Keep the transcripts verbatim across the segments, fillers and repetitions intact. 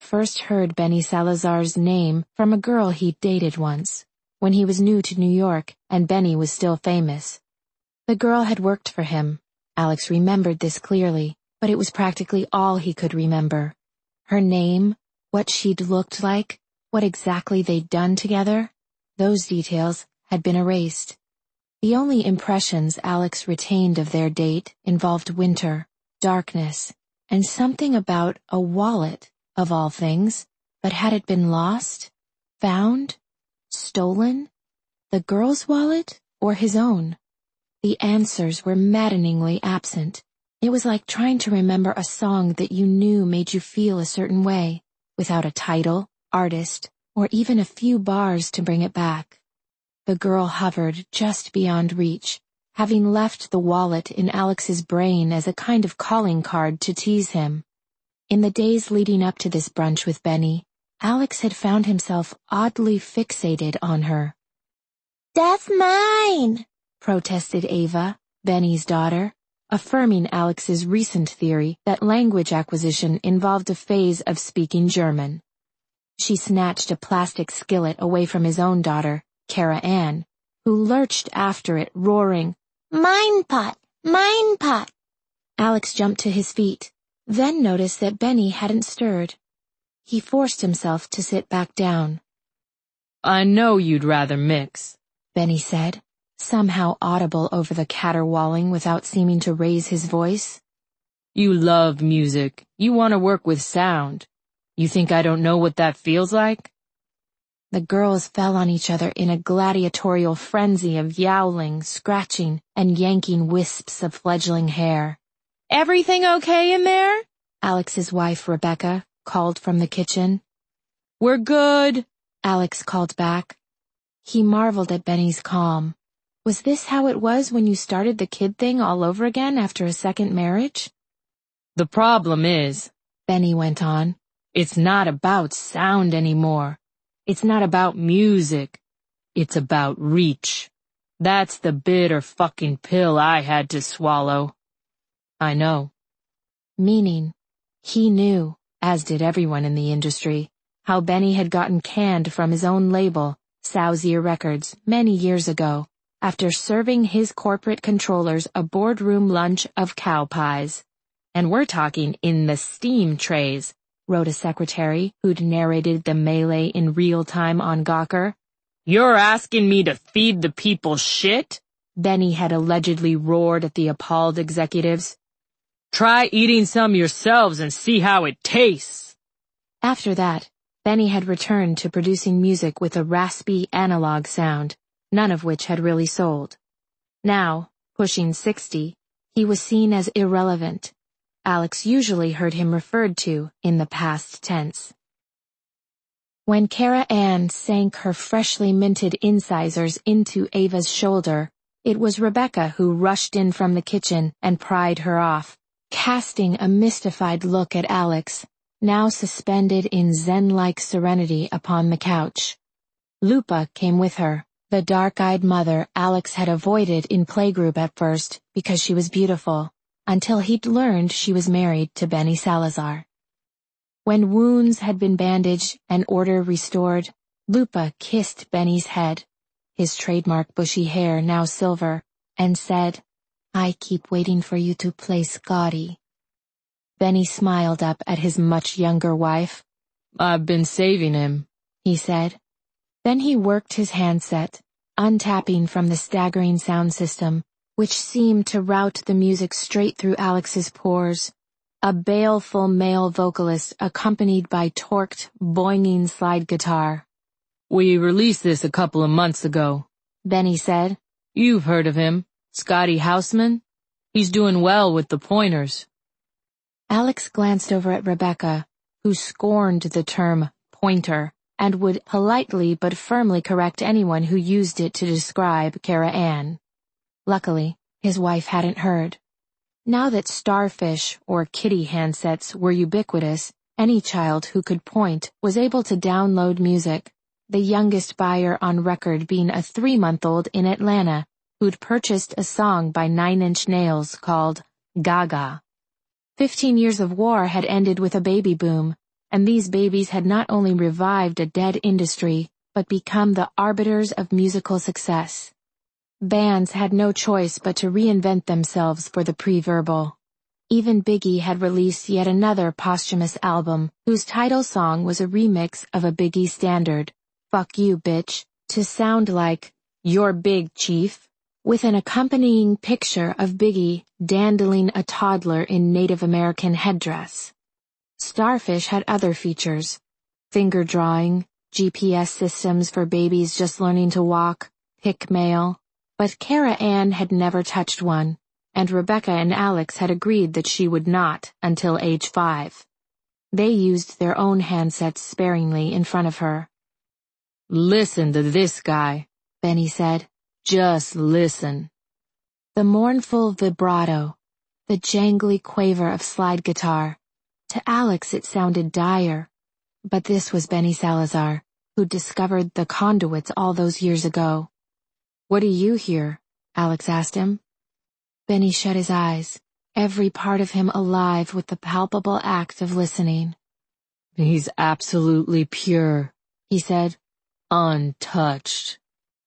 first heard Benny Salazar's name from a girl he'd dated once, when he was new to New York and Benny was still famous. The girl had worked for him. Alex remembered this clearly, but it was practically all he could remember. Her name, what she'd looked like, what exactly they'd done together, those details had been erased. The only impressions Alex retained of their date involved winter, darkness, and something about a wallet, of all things. But had it been lost? Found? Stolen? The girl's wallet or his own? The answers were maddeningly absent. It was like trying to remember a song that you knew made you feel a certain way, without a title, artist, or even a few bars to bring it back. The girl hovered just beyond reach, having left the wallet in Alex's brain as a kind of calling card to tease him. In the days leading up to this brunch with Benny, Alex had found himself oddly fixated on her. "That's mine!" protested Ava, Benny's daughter, affirming Alex's recent theory that language acquisition involved a phase of speaking German. She snatched a plastic skillet away from his own daughter, Kara Ann, who lurched after it, roaring, "Mine pot! Mine pot!" Alex jumped to his feet, then noticed that Benny hadn't stirred. He forced himself to sit back down. "I know you'd rather mix," Benny said, somehow audible over the caterwauling without seeming to raise his voice. "You love music. You want to work with sound. You think I don't know what that feels like?" The girls fell on each other in a gladiatorial frenzy of yowling, scratching, and yanking wisps of fledgling hair. "Everything okay in there?" Alex's wife, Rebecca, called from the kitchen. "We're good," Alex called back. He marveled at Benny's calm. Was this how it was when you started the kid thing all over again after a second marriage? "The problem is," Benny went on, "it's not about sound anymore. It's not about music. It's about reach. That's the bitter fucking pill I had to swallow." "I know." Meaning, he knew, as did everyone in the industry, how Benny had gotten canned from his own label, Sow's Ear Records, many years ago, after serving his corporate controllers a boardroom lunch of cow pies. "And we're talking in the steam trays," wrote a secretary who'd narrated the melee in real time on Gawker. "You're asking me to feed the people shit?" Benny had allegedly roared at the appalled executives. "Try eating some yourselves and see how it tastes." After that, Benny had returned to producing music with a raspy analog sound, none of which had really sold. Now, pushing sixty, he was seen as irrelevant. Alex usually heard him referred to in the past tense. When Kara Ann sank her freshly minted incisors into Ava's shoulder, it was Rebecca who rushed in from the kitchen and pried her off, casting a mystified look at Alex, now suspended in zen-like serenity upon the couch. Lupa came with her, the dark-eyed mother Alex had avoided in playgroup at first because she was beautiful, until he'd learned she was married to Benny Salazar. When wounds had been bandaged and order restored, Lupa kissed Benny's head, his trademark bushy hair now silver, and said, "I keep waiting for you to play Scotty." Benny smiled up at his much younger wife. "I've been saving him," he said. Then he worked his handset, untapping from the staggering sound system, which seemed to route the music straight through Alex's pores. A baleful male vocalist accompanied by torqued, boinging slide guitar. "We released this a couple of months ago," Benny said. "You've heard of him, Scotty Houseman? He's doing well with the Pointers." Alex glanced over at Rebecca, who scorned the term pointer and would politely but firmly correct anyone who used it to describe Kara Ann. Luckily, his wife hadn't heard. Now that Starfish or Kitty handsets were ubiquitous, any child who could point was able to download music, the youngest buyer on record being a three-month-old in Atlanta who'd purchased a song by Nine Inch Nails called Gaga. Fifteen years of war had ended with a baby boom, and these babies had not only revived a dead industry, but become the arbiters of musical success. Bands had no choice but to reinvent themselves for the pre-verbal. Even Biggie had released yet another posthumous album, whose title song was a remix of a Biggie standard, "Fuck You, Bitch," to sound like, "You're Big, Chief," with an accompanying picture of Biggie dandling a toddler in Native American headdress. Starfish had other features: finger drawing, G P S systems for babies just learning to walk, pick mail, but Kara Ann had never touched one, and Rebecca and Alex had agreed that she would not until age five. They used their own handsets sparingly in front of her. "Listen to this guy," Benny said. "Just listen." The mournful vibrato, the jangly quaver of slide guitar. To Alex it sounded dire. But this was Benny Salazar, who discovered the conduits all those years ago. "What do you hear?" Alex asked him. Benny shut his eyes, every part of him alive with the palpable act of listening. "He's absolutely pure," he said. "Untouched."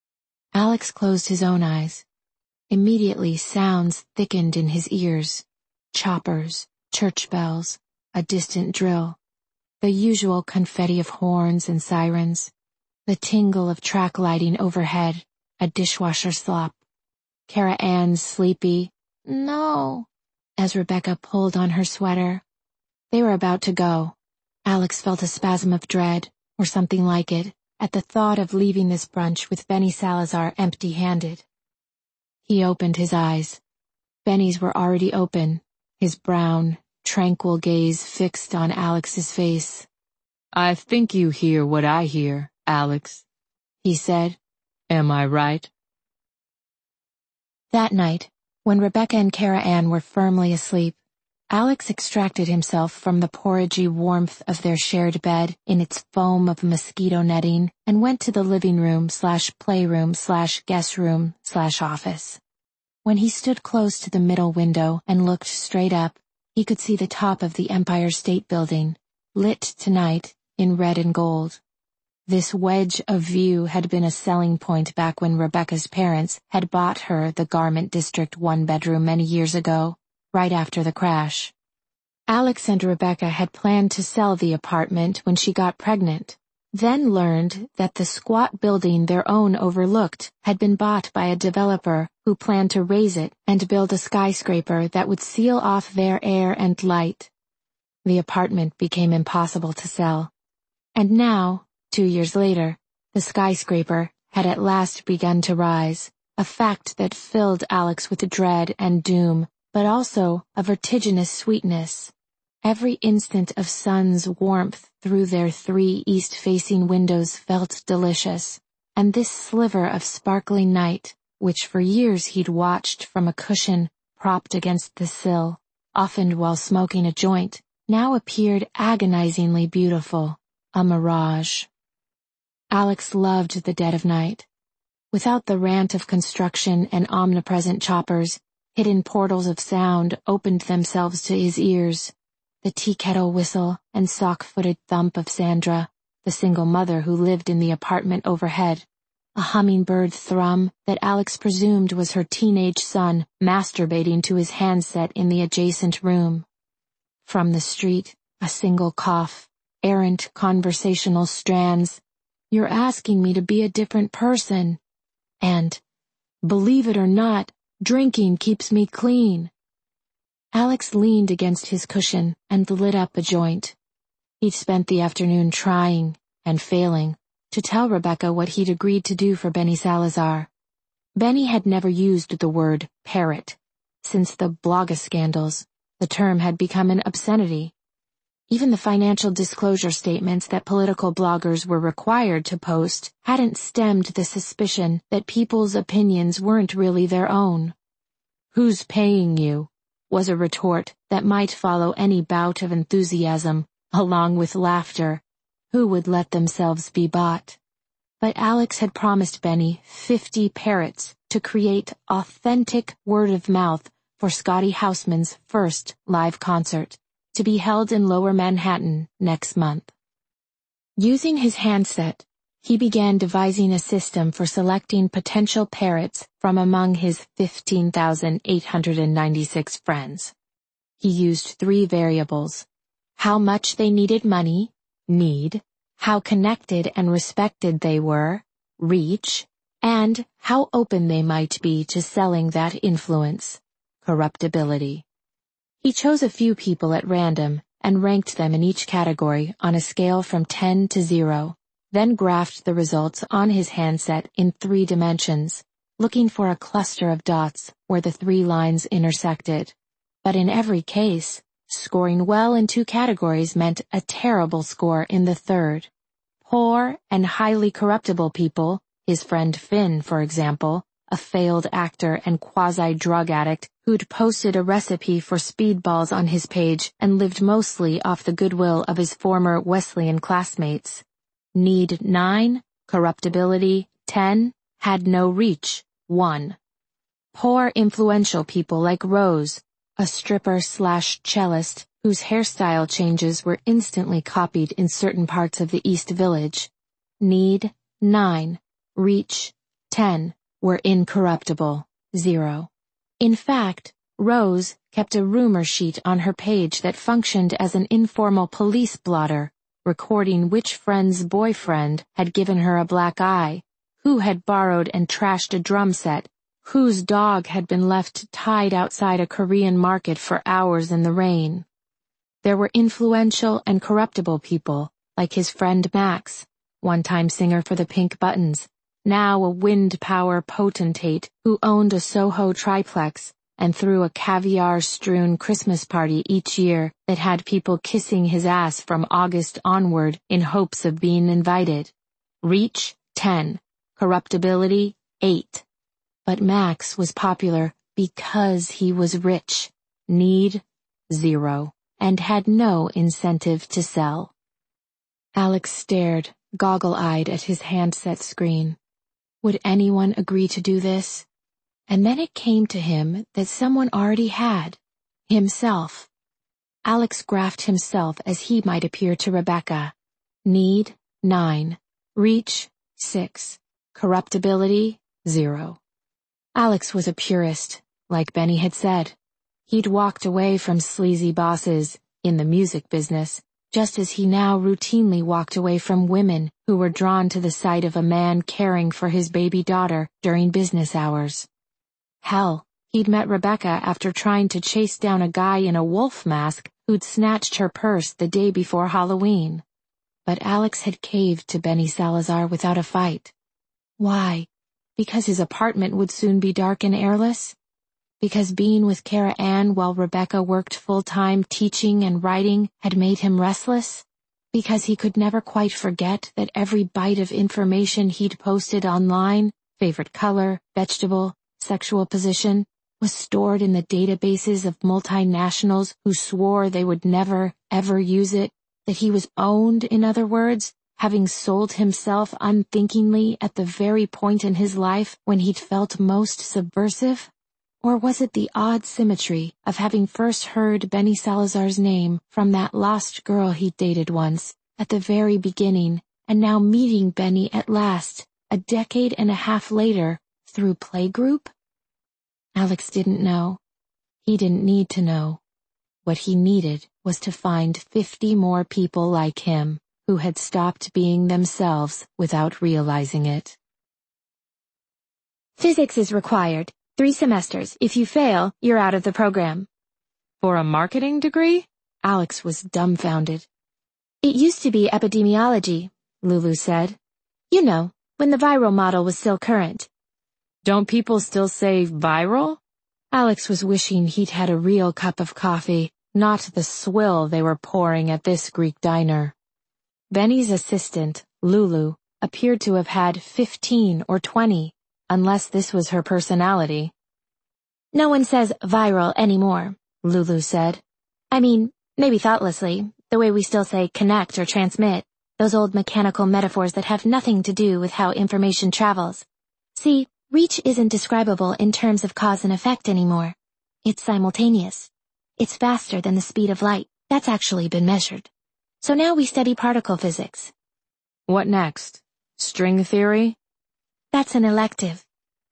Alex closed his own eyes. Immediately sounds thickened in his ears. Choppers, church bells, a distant drill. The usual confetti of horns and sirens. The tingle of track lighting overhead, a dishwasher slop. Kara Ann's sleepy, "No," as Rebecca pulled on her sweater. They were about to go. Alex felt a spasm of dread, or something like it, at the thought of leaving this brunch with Benny Salazar empty-handed. He opened his eyes. Benny's were already open, his brown, tranquil gaze fixed on Alex's face. "I think you hear what I hear, Alex," he said. "Am I right?" That night, when Rebecca and Kara Ann were firmly asleep, Alex extracted himself from the porridgy warmth of their shared bed in its foam of mosquito netting and went to the living room slash playroom slash guest room slash office. When he stood close to the middle window and looked straight up, he could see the top of the Empire State Building, lit tonight in red and gold. This wedge of view had been a selling point back when Rebecca's parents had bought her the Garment District one-bedroom many years ago, right after the crash. Alex and Rebecca had planned to sell the apartment when she got pregnant, then learned that the squat building their own overlooked had been bought by a developer who planned to raise it and build a skyscraper that would seal off their air and light. The apartment became impossible to sell. And now, two years later, the skyscraper had at last begun to rise, a fact that filled Alex with dread and doom, but also a vertiginous sweetness. Every instant of sun's warmth through their three east-facing windows felt delicious, and this sliver of sparkling night, which for years he'd watched from a cushion propped against the sill, often while smoking a joint, now appeared agonizingly beautiful, a mirage. Alex loved the dead of night. Without the rant of construction and omnipresent choppers, hidden portals of sound opened themselves to his ears. The tea kettle whistle and sock-footed thump of Sandra, the single mother who lived in the apartment overhead. A hummingbird thrum that Alex presumed was her teenage son masturbating to his handset in the adjacent room. From the street, a single cough, errant conversational strands. "You're asking me to be a different person." And, "Believe it or not, drinking keeps me clean." Alex leaned against his cushion and lit up a joint. He'd spent the afternoon trying, and failing, to tell Rebecca what he'd agreed to do for Benny Salazar. Benny had never used the word parrot. Since the Blogger scandals, the term had become an obscenity. Even the financial disclosure statements that political bloggers were required to post hadn't stemmed the suspicion that people's opinions weren't really their own. "Who's paying you?" was a retort that might follow any bout of enthusiasm, along with laughter. Who would let themselves be bought? But Alex had promised Benny fifty parrots to create authentic word of mouth for Scotty Houseman's first live concert, to be held in Lower Manhattan next month. Using his handset, he began devising a system for selecting potential parrots from among his fifteen thousand eight hundred ninety-six friends. He used three variables: how much they needed money, need, how connected and respected they were, reach, and how open they might be to selling that influence, corruptibility. He chose a few people at random and ranked them in each category on a scale from ten to zero, then graphed the results on his handset in three dimensions, looking for a cluster of dots where the three lines intersected. But in every case, scoring well in two categories meant a terrible score in the third. Poor and highly corruptible people, his friend Finn, for example, a failed actor and quasi-drug addict who'd posted a recipe for speedballs on his page and lived mostly off the goodwill of his former Wesleyan classmates. Need nine, corruptibility ten, had no reach, one. Poor influential people like Rose, a stripper slash cellist whose hairstyle changes were instantly copied in certain parts of the East Village. Need nine, reach ten, were incorruptible, zero. In fact, Rose kept a rumor sheet on her page that functioned as an informal police blotter, recording which friend's boyfriend had given her a black eye, who had borrowed and trashed a drum set, whose dog had been left tied outside a Korean market for hours in the rain. There were influential and corruptible people, like his friend Max, one-time singer for the Pink Buttons, now a wind power potentate who owned a Soho triplex and threw a caviar-strewn Christmas party each year that had people kissing his ass from August onward in hopes of being invited. Reach, ten. Corruptibility, eight. But Max was popular because he was rich. Need, zero. And had no incentive to sell. Alex stared, goggle-eyed at his handset screen. Would anyone agree to do this? And then it came to him that someone already had. Himself. Alex graphed himself as he might appear to Rebecca. Need, nine. Reach, six. Corruptibility, zero. Alex was a purist, like Benny had said. He'd walked away from sleazy bosses, in the music business, just as he now routinely walked away from women who were drawn to the sight of a man caring for his baby daughter during business hours. Hell, he'd met Rebecca after trying to chase down a guy in a wolf mask who'd snatched her purse the day before Halloween. But Alex had caved to Benny Salazar without a fight. Why? Because his apartment would soon be dark and airless? Because being with Kara Ann while Rebecca worked full-time teaching and writing had made him restless? Because he could never quite forget that every bite of information he'd posted online, favorite color, vegetable, sexual position, was stored in the databases of multinationals who swore they would never, ever use it, that he was owned, in other words, having sold himself unthinkingly at the very point in his life when he'd felt most subversive? Or was it the odd symmetry of having first heard Benny Salazar's name from that lost girl he'd dated once, at the very beginning, and now meeting Benny at last, a decade and a half later, through playgroup? Alex didn't know. He didn't need to know. What he needed was to find fifty more people like him, who had stopped being themselves without realizing it. Physics is required. Three semesters. If you fail, you're out of the program. For a marketing degree? Alex was dumbfounded. It used to be epidemiology, Lulu said. You know, when the viral model was still current. Don't people still say viral? Alex was wishing he'd had a real cup of coffee, not the swill they were pouring at this Greek diner. Benny's assistant, Lulu, appeared to have had fifteen or twenty. Unless this was her personality. No one says viral anymore, Lulu said. I mean, maybe thoughtlessly, the way we still say connect or transmit, those old mechanical metaphors that have nothing to do with how information travels. See, reach isn't describable in terms of cause and effect anymore. It's simultaneous. It's faster than the speed of light, That's actually been measured. So now we study particle physics. What next? String theory? That's an elective.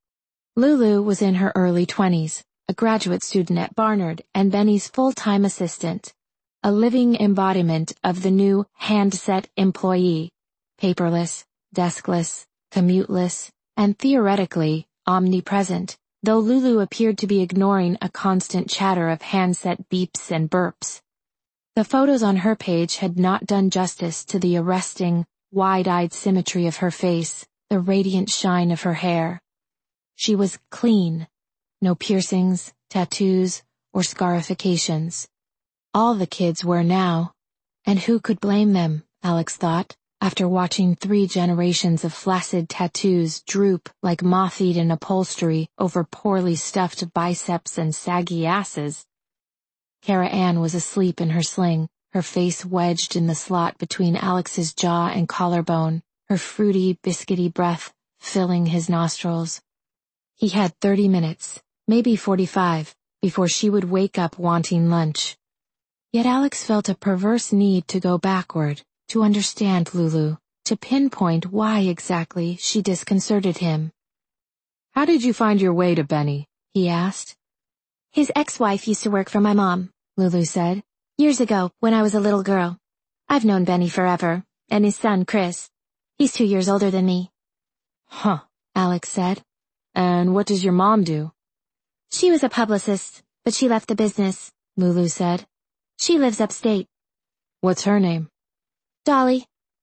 Lulu was in her early twenties, a graduate student at Barnard and Benny's full-time assistant, a living embodiment of the new handset employee, paperless, deskless, commuteless, and theoretically omnipresent, though Lulu appeared to be ignoring a constant chatter of handset beeps and burps. The photos on her page had not done justice to the arresting, wide-eyed symmetry of her face, the radiant shine of her hair. She was clean, no piercings, tattoos, or scarifications. All the kids were now, and who could blame them, Alex thought, after watching three generations of flaccid tattoos droop like moth-eaten upholstery over poorly stuffed biceps and saggy asses. Kara Ann was asleep in her sling, her face wedged in the slot between Alex's jaw and collarbone, her fruity, biscuity breath filling his nostrils. He had thirty minutes, maybe forty-five, before she would wake up wanting lunch. Yet Alex felt a perverse need to go backward, to understand Lulu, to pinpoint why exactly she disconcerted him. How did you find your way to Benny? He asked. His ex-wife used to work for my mom, Lulu said, years ago when I was a little girl. I've known Benny forever, and his son, Chris. He's two years older than me. Huh, Alex said. And what does your mom do? She was a publicist, but she left the business, Lulu said. She lives upstate. What's her name? Dolly.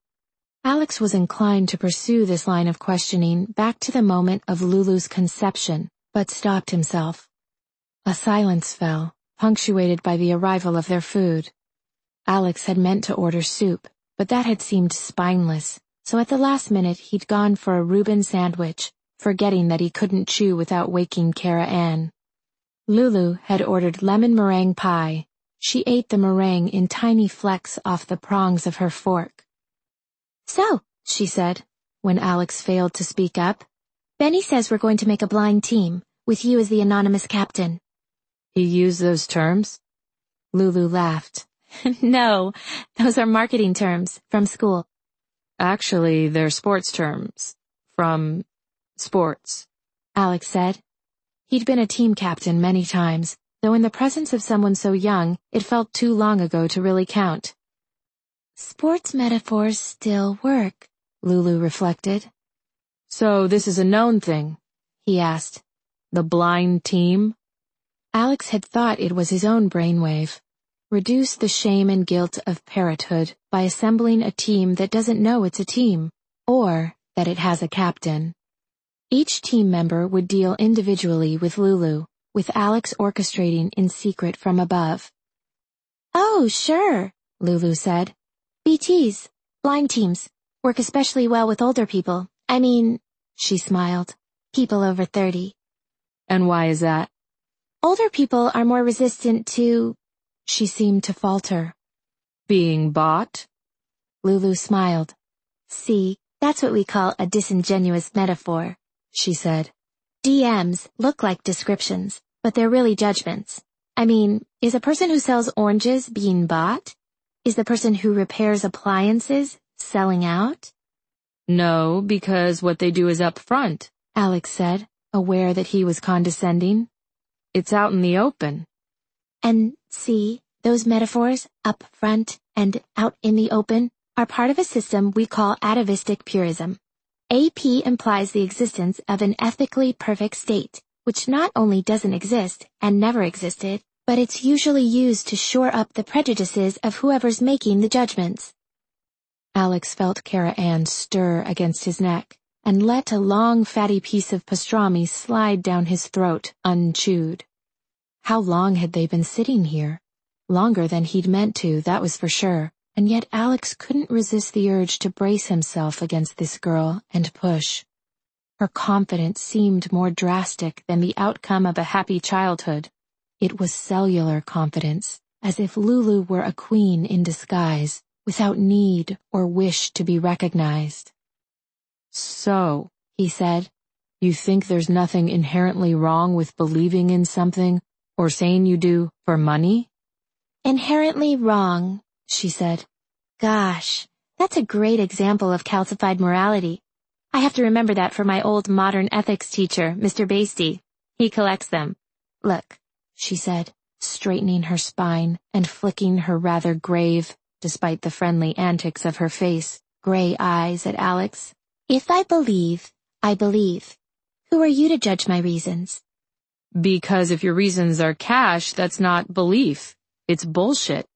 Alex was inclined to pursue this line of questioning back to the moment of Lulu's conception, but stopped himself. A silence fell, punctuated by the arrival of their food. Alex had meant to order soup, but that had seemed spineless, so at the last minute he'd gone for a Reuben sandwich, forgetting that he couldn't chew without waking Kara Ann. Lulu had ordered lemon meringue pie. She ate the meringue in tiny flecks off the prongs of her fork. So, she said, when Alex failed to speak up, Benny says we're going to make a blind team, with you as the anonymous captain. He used those terms? Lulu laughed. No, those are marketing terms, from school. Actually, they're sports terms. From sports, Alex said. He'd been a team captain many times, though in the presence of someone so young, it felt too long ago to really count. Sports metaphors still work, Lulu reflected. So this is a known thing? He asked. The blind team? Alex had thought it was his own brainwave. Reduce the shame and guilt of parenthood by assembling a team that doesn't know it's a team, or that it has a captain. Each team member would deal individually with Lulu, with Alex orchestrating in secret from above. Oh, sure, Lulu said. B Ts, blind teams, work especially well with older people. I mean, she smiled, people over thirty. And why is that? Older people are more resistant to... She seemed to falter. Being bought? Lulu smiled. See, that's what we call a disingenuous metaphor, she said. D Ms look like descriptions, but they're really judgments. I mean, is a person who sells oranges being bought? Is the person who repairs appliances selling out? No, because what they do is up front, Alex said, aware that he was condescending. It's out in the open. And see, those metaphors, up front and out in the open, are part of a system we call atavistic purism. A P implies the existence of an ethically perfect state, which not only doesn't exist and never existed, but it's usually used to shore up the prejudices of whoever's making the judgments. Alex felt Kara Ann stir against his neck, and let a long fatty piece of pastrami slide down his throat, unchewed. How long had they been sitting here? Longer than he'd meant to, that was for sure, and yet Alex couldn't resist the urge to brace himself against this girl and push. Her confidence seemed more drastic than the outcome of a happy childhood. It was cellular confidence, as if Lulu were a queen in disguise, without need or wish to be recognized. So, he said, you think there's nothing inherently wrong with believing in something, or saying you do, for money? Inherently wrong, she said. Gosh, that's a great example of calcified morality. I have to remember that for my old modern ethics teacher, Mister Basty. He collects them. Look, she said, straightening her spine and flicking her rather grave, despite the friendly antics of her face, gray eyes at Alex. If I believe, I believe. Who are you to judge my reasons? Because if your reasons are cash, that's not belief. It's bullshit.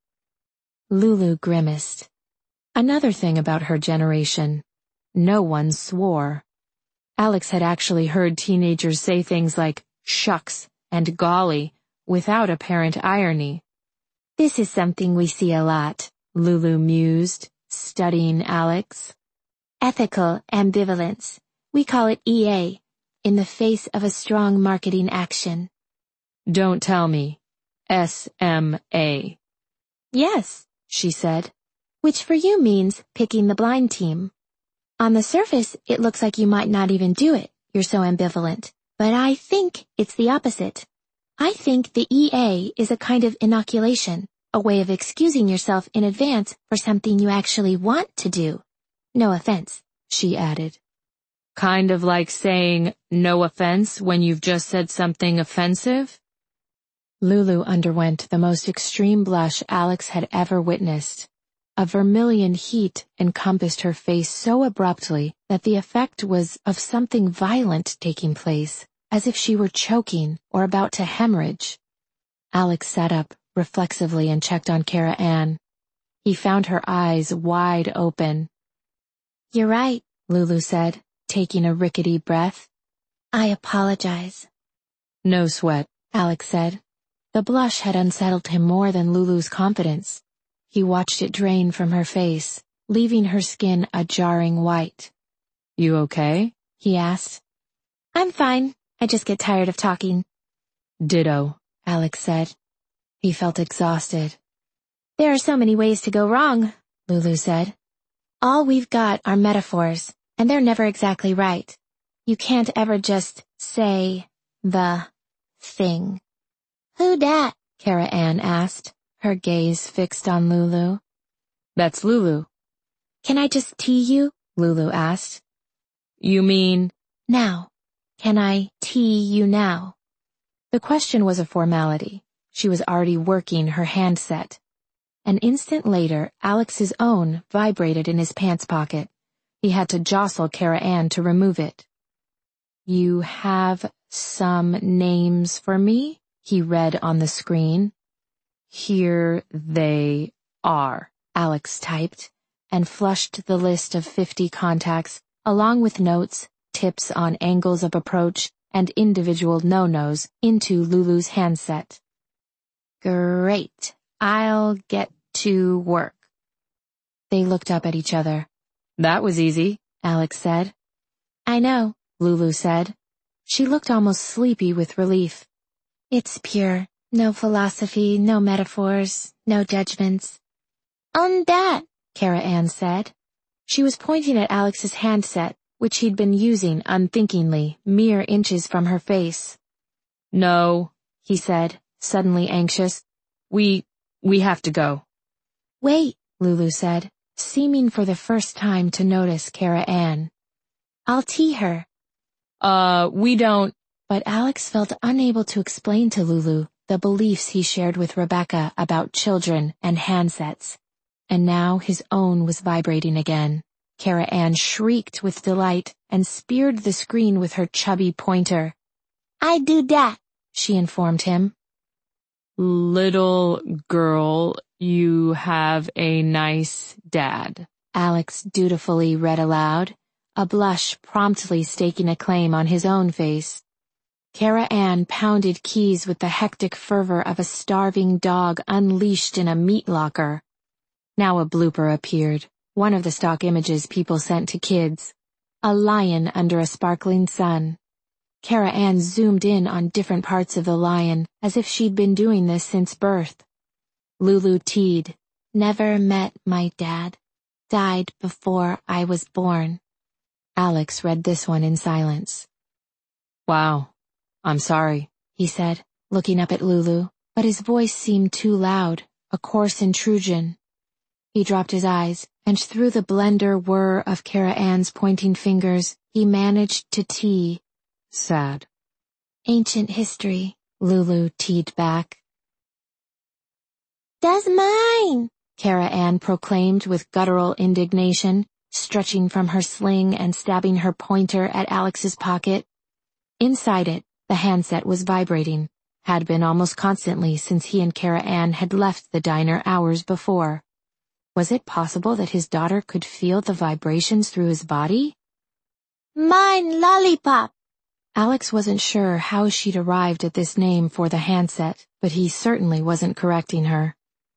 Lulu grimaced. Another thing about her generation. No one swore. Alex had actually heard teenagers say things like shucks and golly without apparent irony. This is something we see a lot, Lulu mused, studying Alex. Ethical ambivalence. We call it E A, in the face of a strong marketing action. Don't tell me. S M A. Yes, she said, which for you means picking the blind team. On the surface, it looks like you might not even do it. You're so ambivalent. But I think it's the opposite. I think the E A is a kind of inoculation, a way of excusing yourself in advance for something you actually want to do. No offense, she added. Kind of like saying no offense when you've just said something offensive? Lulu underwent the most extreme blush Alex had ever witnessed. A vermilion heat encompassed her face so abruptly that the effect was of something violent taking place, as if she were choking or about to hemorrhage. Alex sat up reflexively and checked on Kara Ann. He found her eyes wide open. You're right, Lulu said, taking a rickety breath. I apologize. No sweat, Alex said. The blush had unsettled him more than Lulu's confidence. He watched it drain from her face, leaving her skin a jarring white. You okay? He asked. I'm fine. I just get tired of talking. Ditto, Alex said. He felt exhausted. There are so many ways to go wrong, Lulu said. All we've got are metaphors, and they're never exactly right. You can't ever just say the thing. Who dat? Kara Ann asked, her gaze fixed on Lulu. That's Lulu. Can I just tee you? Lulu asked. You mean? Now. Can I tee you now? The question was a formality. She was already working her handset. An instant later, Alex's own vibrated in his pants pocket. He had to jostle Kara Ann to remove it. You have some names for me? He read on the screen. Here they are, Alex typed, and flushed the list of fifty contacts, along with notes, tips on angles of approach, and individual no-nos into Lulu's handset. Great. I'll get to work. They looked up at each other. That was easy, Alex said. I know, Lulu said. She looked almost sleepy with relief. It's pure. No philosophy, no metaphors, no judgments. On that, Kara Ann said. She was pointing at Alex's handset, which he'd been using unthinkingly, mere inches from her face. No, he said, suddenly anxious. We, we have to go. Wait, Lulu said, seeming for the first time to notice Kara Ann. I'll tee her. Uh, we don't. But Alex felt unable to explain to Lulu the beliefs he shared with Rebecca about children and handsets. And now his own was vibrating again. Kara Ann shrieked with delight and speared the screen with her chubby pointer. I do dat, she informed him. Little girl, you have a nice dad, Alex dutifully read aloud, a blush promptly staking a claim on his own face. Kara Ann pounded keys with the hectic fervor of a starving dog unleashed in a meat locker. Now a blooper appeared, one of the stock images people sent to kids. A lion under a sparkling sun. Kara Ann zoomed in on different parts of the lion, as if she'd been doing this since birth. Lulu teed, Never met my dad. Died before I was born. Alex read this one in silence. Wow. I'm sorry, he said, looking up at Lulu, but his voice seemed too loud, a coarse intrusion. He dropped his eyes, and through the blender whir of Kara Ann's pointing fingers, he managed to tee. Sad. Ancient history, Lulu teed back. That's mine, Kara Ann proclaimed with guttural indignation, stretching from her sling and stabbing her pointer at Alex's pocket. Inside it, the handset was vibrating, had been almost constantly since he and Kara Ann had left the diner hours before. Was it possible that his daughter could feel the vibrations through his body? Mine lollipop. Alex wasn't sure how she'd arrived at this name for the handset, but he certainly wasn't correcting her.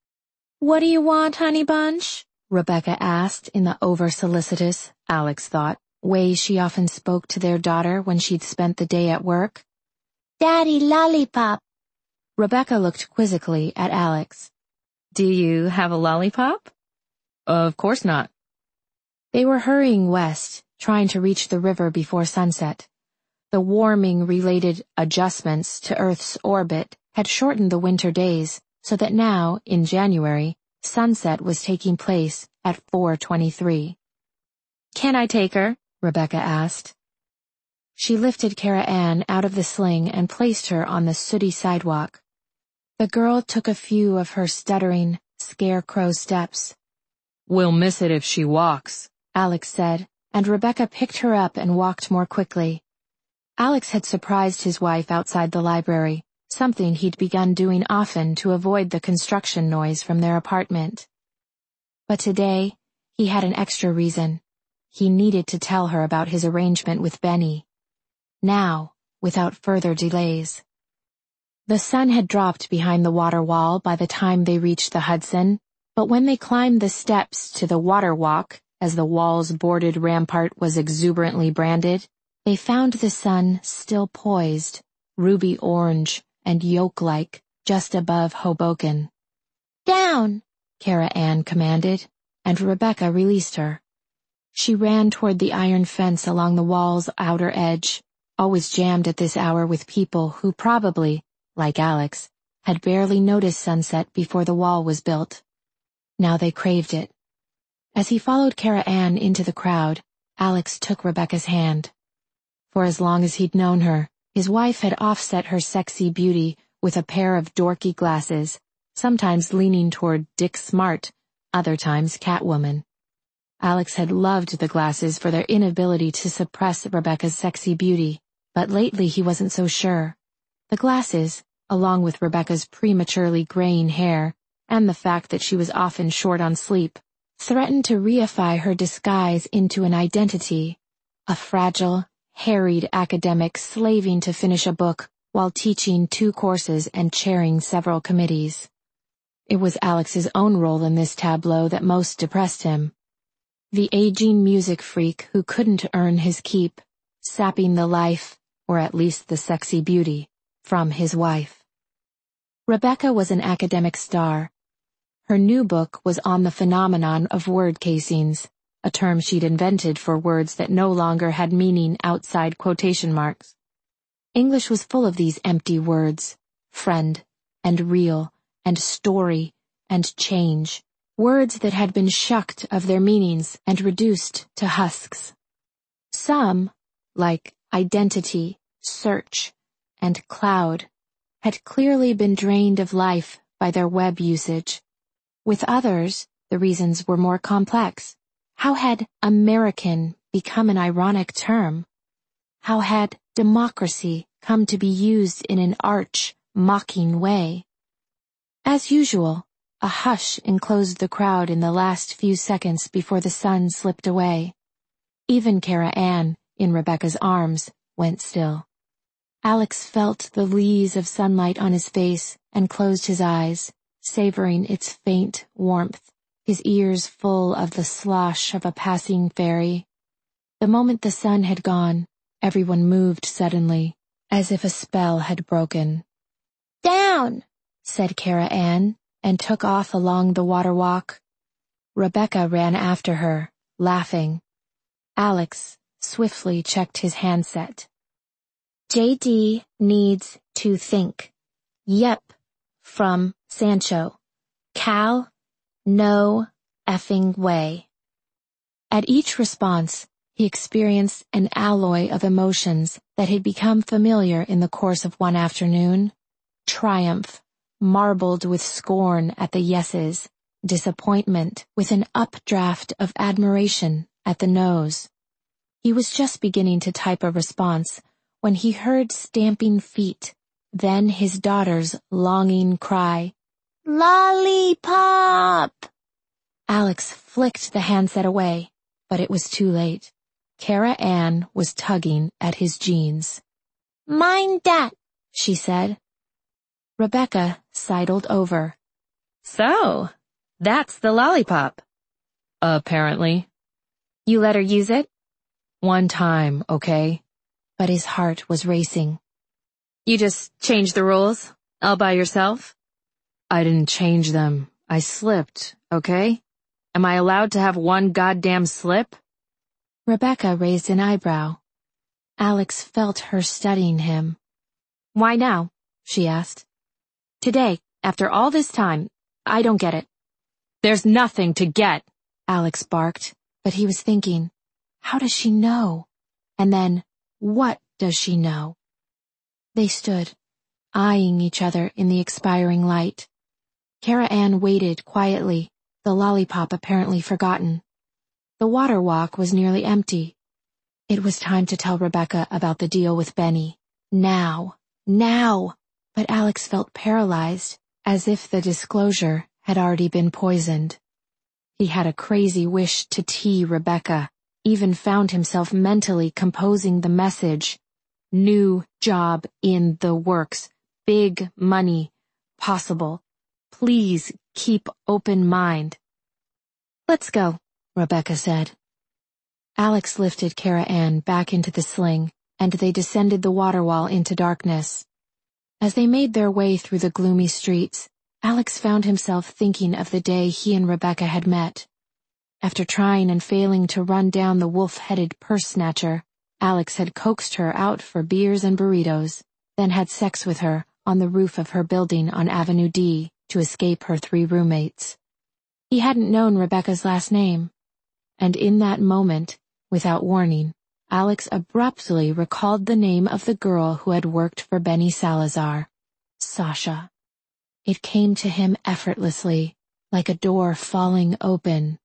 What do you want, honey bunch? Rebecca asked in the over-solicitous, Alex thought, way she often spoke to their daughter when she'd spent the day at work. Daddy lollipop. Rebecca looked quizzically at Alex. Do you have a lollipop? Of course not. They were hurrying west, trying to reach the river before sunset. The warming-related adjustments to Earth's orbit had shortened the winter days, so that now, in January, sunset was taking place at four twenty-three. Can I take her? Rebecca asked. She lifted Kara Ann out of the sling and placed her on the sooty sidewalk. The girl took a few of her stuttering, scarecrow steps. We'll miss it if she walks, Alex said, and Rebecca picked her up and walked more quickly. Alex had surprised his wife outside the library, something he'd begun doing often to avoid the construction noise from their apartment. But today, he had an extra reason. He needed to tell her about his arrangement with Benny. Now, without further delays. The sun had dropped behind the water wall by the time they reached the Hudson, but when they climbed the steps to the water walk, as the wall's boarded rampart was exuberantly branded, they found the sun still poised, ruby orange and yolk-like, just above Hoboken. Down, Kara Ann commanded, and Rebecca released her. She ran toward the iron fence along the wall's outer edge, always jammed at this hour with people who probably, like Alex, had barely noticed sunset before the wall was built. Now they craved it. As he followed Kara Ann into the crowd, Alex took Rebecca's hand. For as long as he'd known her, his wife had offset her sexy beauty with a pair of dorky glasses, sometimes leaning toward Dick Smart, other times Catwoman. Alex had loved the glasses for their inability to suppress Rebecca's sexy beauty, but lately he wasn't so sure. The glasses, along with Rebecca's prematurely graying hair, and the fact that she was often short on sleep, threatened to reify her disguise into an identity, a fragile, harried academic slaving to finish a book while teaching two courses and chairing several committees. It was Alex's own role in this tableau that most depressed him. The aging music freak who couldn't earn his keep, sapping the life, or at least the sexy beauty, from his wife. Rebecca was an academic star. Her new book was on the phenomenon of word casings, a term she'd invented for words that no longer had meaning outside quotation marks. English was full of these empty words, friend, and real, and story, and change, words that had been shucked of their meanings and reduced to husks. Some, like identity, search, and cloud, had clearly been drained of life by their web usage. With others, the reasons were more complex. How had American become an ironic term? How had democracy come to be used in an arch, mocking way? As usual, a hush enclosed the crowd in the last few seconds before the sun slipped away. Even Kara Ann, in Rebecca's arms, went still. Alex felt the lees of sunlight on his face and closed his eyes, savoring its faint warmth, his ears full of the slosh of a passing ferry. The moment the sun had gone, everyone moved suddenly, as if a spell had broken. Down, said Kara Ann, and took off along the water walk. Rebecca ran after her, laughing. Alex swiftly checked his handset. J D needs to think. Yep, from Sancho. Cal, no effing way. At each response, he experienced an alloy of emotions that had become familiar in the course of one afternoon. Triumph, marbled with scorn at the yeses, disappointment with an updraft of admiration at the noes. He was just beginning to type a response when he heard stamping feet, then his daughter's longing cry, "Lollipop!" Alex flicked the handset away, but it was too late. Kara Ann was tugging at his jeans. "Mind that," she said. Rebecca sidled over. So, that's the lollipop. Apparently. You let her use it? One time, okay? But his heart was racing. You just changed the rules? All by yourself? I didn't change them. I slipped, okay? Am I allowed to have one goddamn slip? Rebecca raised an eyebrow. Alex felt her studying him. Why now? She asked. Today, after all this time, I don't get it. There's nothing to get, Alex barked, but he was thinking, how does she know? And then, what does she know? They stood, eyeing each other in the expiring light. Kara Ann waited quietly, the lollipop apparently forgotten. The water walk was nearly empty. It was time to tell Rebecca about the deal with Benny. Now, now! But Alex felt paralyzed, as if the disclosure had already been poisoned. He had a crazy wish to tee Rebecca, even found himself mentally composing the message. New job in the works. Big money. Possible. Please keep open mind. Let's go, Rebecca said. Alex lifted Kara Ann back into the sling, and they descended the water wall into darkness. As they made their way through the gloomy streets, Alex found himself thinking of the day he and Rebecca had met. After trying and failing to run down the wolf-headed purse snatcher, Alex had coaxed her out for beers and burritos, then had sex with her on the roof of her building on Avenue D to escape her three roommates. He hadn't known Rebecca's last name, and in that moment, without warning, Alex abruptly recalled the name of the girl who had worked for Benny Salazar, Sasha. It came to him effortlessly, like a door falling open.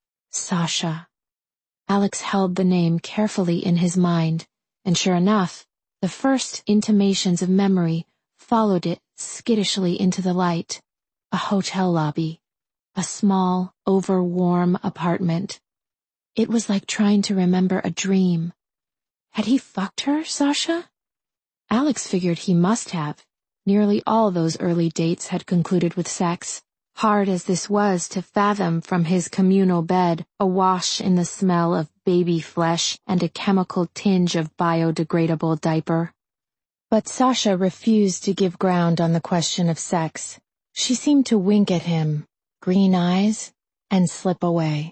Sasha. Alex held the name carefully in his mind, and sure enough, the first intimations of memory followed it skittishly into the light. A hotel lobby. A small, over-warm apartment. It was like trying to remember a dream. Had he fucked her, Sasha? Alex figured he must have. Nearly all those early dates had concluded with sex, hard as this was to fathom from his communal bed, awash in the smell of baby flesh and a chemical tinge of biodegradable diaper. But Sasha refused to give ground on the question of sex. She seemed to wink at him, green eyes, and slip away.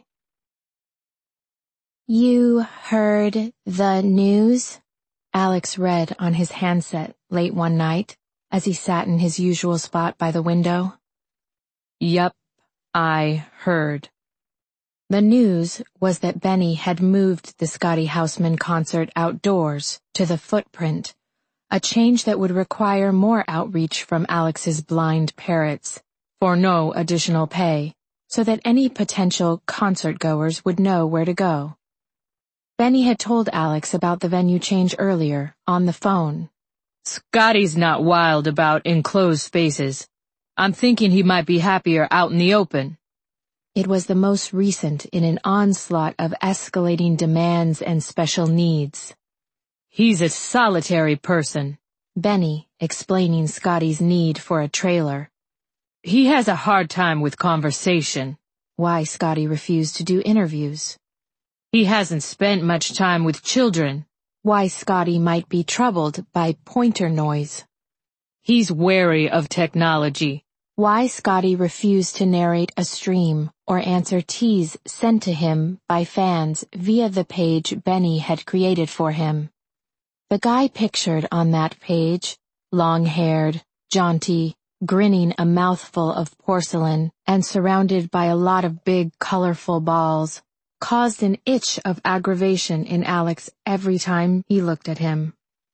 You heard the news? Alex read on his handset late one night, as he sat in his usual spot by the window. Yup, I heard. The news was that Benny had moved the Scotty Houseman concert outdoors to the Footprint, a change that would require more outreach from Alex's blind parrots, for no additional pay, so that any potential concert-goers would know where to go. Benny had told Alex about the venue change earlier, on the phone. Scotty's not wild about enclosed spaces. I'm thinking he might be happier out in the open. It was the most recent in an onslaught of escalating demands and special needs. He's a solitary person, Benny explaining Scotty's need for a trailer. He has a hard time with conversation. Why Scotty refused to do interviews. He hasn't spent much time with children. Why Scotty might be troubled by pointer noise. He's wary of technology. Why Scotty refused to narrate a stream or answer teas sent to him by fans via the page Benny had created for him. The guy pictured on that page, long-haired, jaunty, grinning a mouthful of porcelain and surrounded by a lot of big, colorful balls, caused an itch of aggravation in Alex every time he looked at him.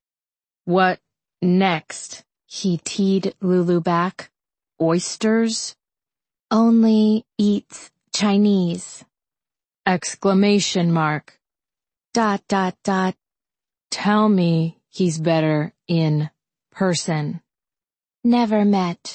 "What next?" he teed Lulu back. "Oysters?" "Only eats Chinese." Exclamation mark. Dot dot dot. "Tell me he's better in person." "Never met."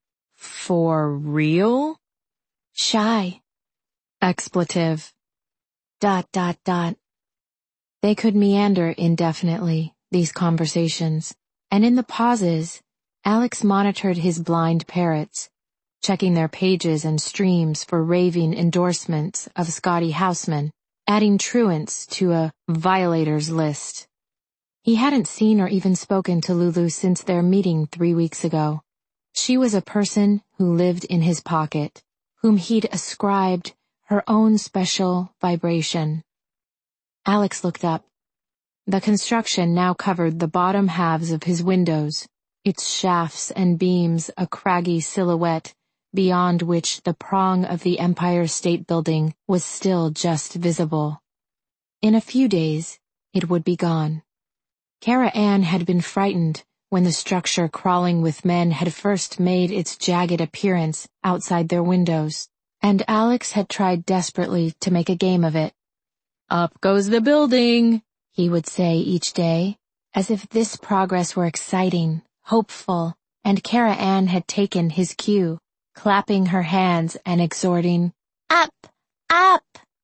"For real?" "Shy." Expletive. Dot dot dot. They could meander indefinitely, these conversations, and in the pauses, Alex monitored his blind parrots, checking their pages and streams for raving endorsements of Scotty Houseman, adding truants to a violators list. He hadn't seen or even spoken to Lulu since their meeting three weeks ago. She was a person who lived in his pocket, whom he'd ascribed her own special vibration. Alex looked up. The construction now covered the bottom halves of his windows, its shafts and beams a craggy silhouette beyond which the prong of the Empire State Building was still just visible. In a few days, it would be gone. Kara Ann had been frightened when the structure crawling with men had first made its jagged appearance outside their windows, and Alex had tried desperately to make a game of it. "Up goes the building," he would say each day, as if this progress were exciting, hopeful, and Kara Ann had taken his cue, clapping her hands and exhorting, "Up! Up!"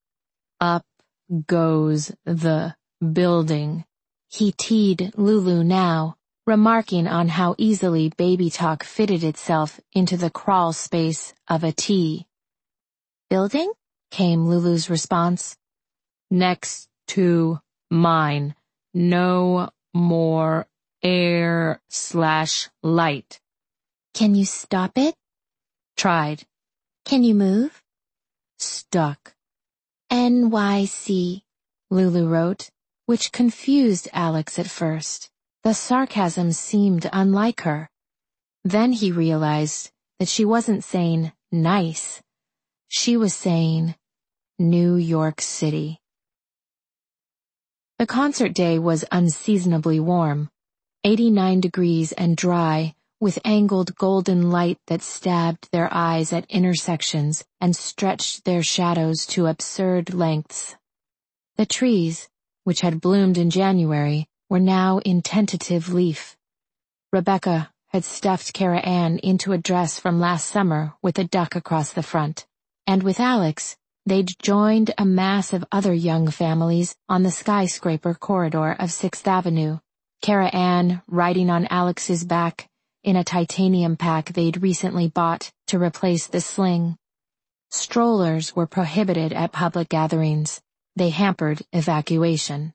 "Up goes the building." He teed Lulu now, remarking on how easily baby talk fitted itself into the crawl space of a T. "Building?" came Lulu's response. "Next to mine. No more air slash light." "Can you stop it?" Tried. "Can you move?" Stuck. N Y C, Lulu wrote, which confused Alex at first. The sarcasm seemed unlike her. Then he realized that she wasn't saying nice. She was saying New York City. The concert day was unseasonably warm, eighty-nine degrees and dry, with angled golden light that stabbed their eyes at intersections and stretched their shadows to absurd lengths. The trees, which had bloomed in January, were now in tentative leaf. Rebecca had stuffed Kara Ann into a dress from last summer with a duck across the front, and with Alex, they'd joined a mass of other young families on the skyscraper corridor of Sixth Avenue, Kara Ann riding on Alex's back in a titanium pack they'd recently bought to replace the sling. Strollers were prohibited at public gatherings. They hampered evacuation.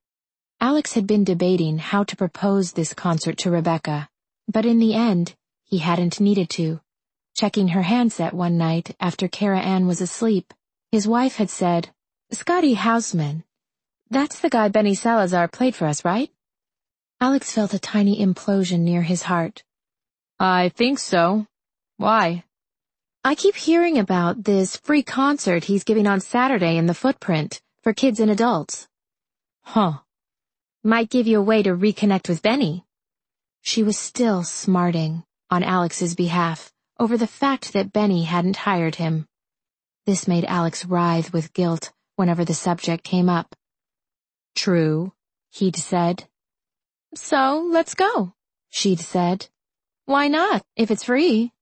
Alex had been debating how to propose this concert to Rebecca, but in the end, he hadn't needed to. Checking her handset one night after Kara Ann was asleep, his wife had said, "Scotty Houseman. That's the guy Benny Salazar played for us, right?" Alex felt a tiny implosion near his heart. "I think so. Why?" "I keep hearing about this free concert he's giving on Saturday in the Footprint for kids and adults." "Huh. Might give you a way to reconnect with Benny." She was still smarting, on Alex's behalf, over the fact that Benny hadn't hired him. This made Alex writhe with guilt whenever the subject came up. "True," he'd said. "So, let's go," she'd said. "Why not, if it's free?"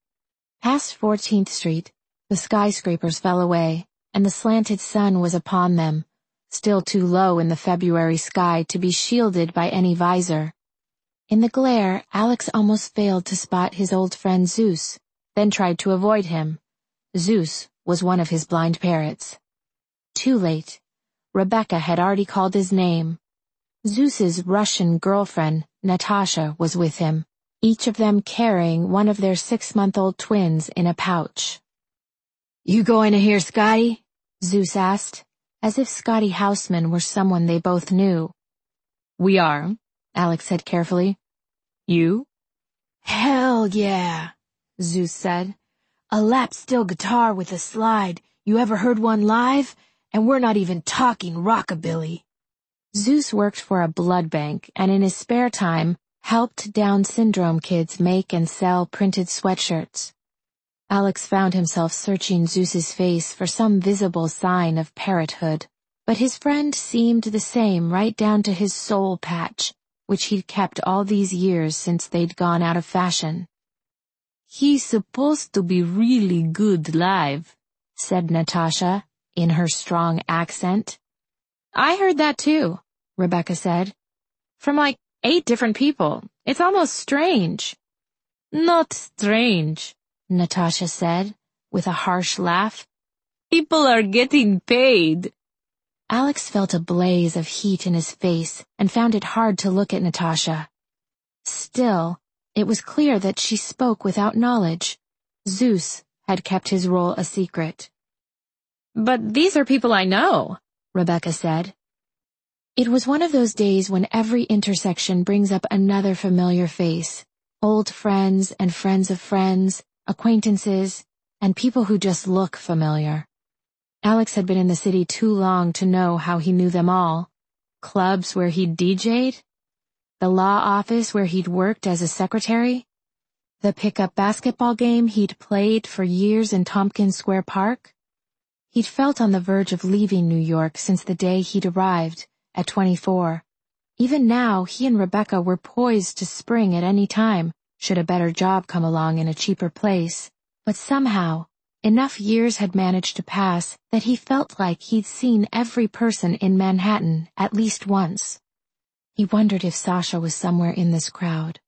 Past fourteenth Street, the skyscrapers fell away, and the slanted sun was upon them, still too low in the February sky to be shielded by any visor. In the glare, Alex almost failed to spot his old friend Zeus, then tried to avoid him. Zeus was one of his blind parrots. Too late. Rebecca had already called his name. Zeus's Russian girlfriend, Natasha, was with him, each of them carrying one of their six-month-old twins in a pouch. "You going to hear Scotty?" Zeus asked, as if Scotty Houseman were someone they both knew. "We are," Alex said carefully. "You?" Hell yeah, Zeus said. A lap steel guitar with a slide. You ever heard one live? And we're not even talking rockabilly. Zeus worked for a blood bank and in his spare time helped Down syndrome kids make and sell printed sweatshirts. Alex found himself searching Zeus's face for some visible sign of parrothood, but his friend seemed the same right down to his soul patch, which he'd kept all these years since they'd gone out of fashion. He's supposed to be really good live, said Natasha, in her strong accent. I heard that too, Rebecca said. From like eight different people. It's almost strange. Not strange, Natasha said, with a harsh laugh. People are getting paid. Alex felt a blaze of heat in his face and found it hard to look at Natasha. Still, it was clear that she spoke without knowledge. Zeus had kept his role a secret. But these are people I know, Rebecca said. It was one of those days when every intersection brings up another familiar face. Old friends and friends of friends, acquaintances, and people who just look familiar. Alex had been in the city too long to know how he knew them all. Clubs where he'd D J'd, the law office where he'd worked as a secretary, the pickup basketball game he'd played for years in Tompkins Square Park. He'd felt on the verge of leaving New York since the day he'd arrived, at twenty-four. Even now, he and Rebecca were poised to spring at any time, should a better job come along in a cheaper place. But somehow, enough years had managed to pass that he felt like he'd seen every person in Manhattan at least once. He wondered if Sasha was somewhere in this crowd.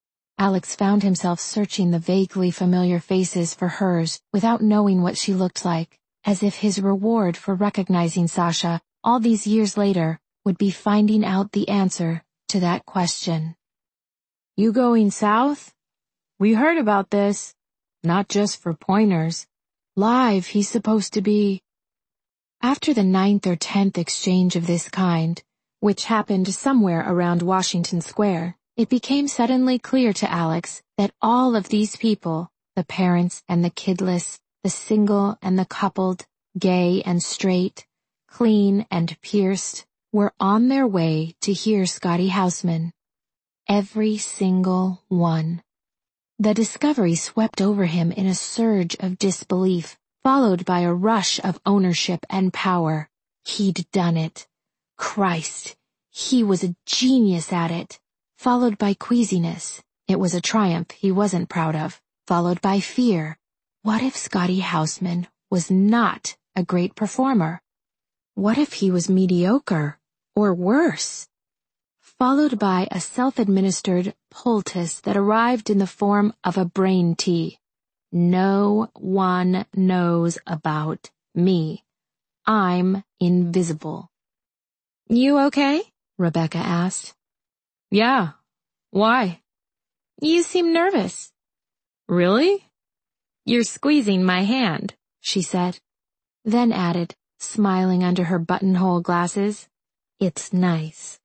Alex found himself searching the vaguely familiar faces for hers without knowing what she looked like, as if his reward for recognizing Sasha all these years later would be finding out the answer to that question. You going south? We heard about this. Not just for pointers. Live, he's supposed to be. After the ninth or tenth exchange of this kind, which happened somewhere around Washington Square, it became suddenly clear to Alex that all of these people, the parents and the kidless, the single and the coupled, gay and straight, clean and pierced, were on their way to hear Scotty Houseman. Every single one. The discovery swept over him in a surge of disbelief, followed by a rush of ownership and power. He'd done it. Christ, he was a genius at it. Followed by queasiness. It was a triumph he wasn't proud of. Followed by fear. What if Scotty Houseman was not a great performer? What if he was mediocre, or worse? Followed by a self-administered poultice that arrived in the form of a brain tea. No one knows about me. I'm invisible. You okay? Rebecca asked. Yeah. Why? You seem nervous. Really? You're squeezing my hand, she said. Then added, smiling under her buttonhole glasses, it's nice.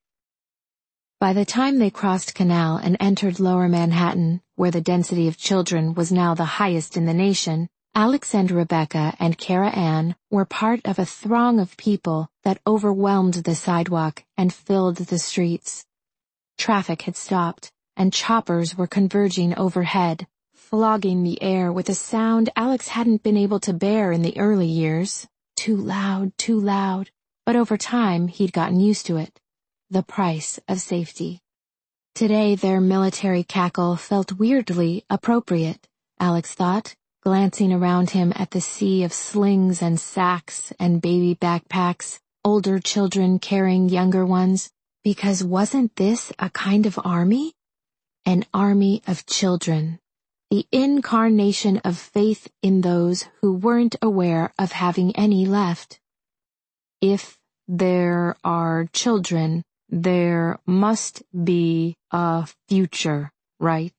By the time they crossed Canal and entered Lower Manhattan, where the density of children was now the highest in the nation, Alex and Rebecca and Kara Ann were part of a throng of people that overwhelmed the sidewalk and filled the streets. Traffic had stopped, and choppers were converging overhead, flogging the air with a sound Alex hadn't been able to bear in the early years. Too loud, too loud. But over time, he'd gotten used to it. The price of safety. Today, their military cackle felt weirdly appropriate, Alex thought, glancing around him at the sea of slings and sacks and baby backpacks, older children carrying younger ones, because wasn't this a kind of army? An army of children. The incarnation of faith in those who weren't aware of having any left. If there are children, there must be a future, right?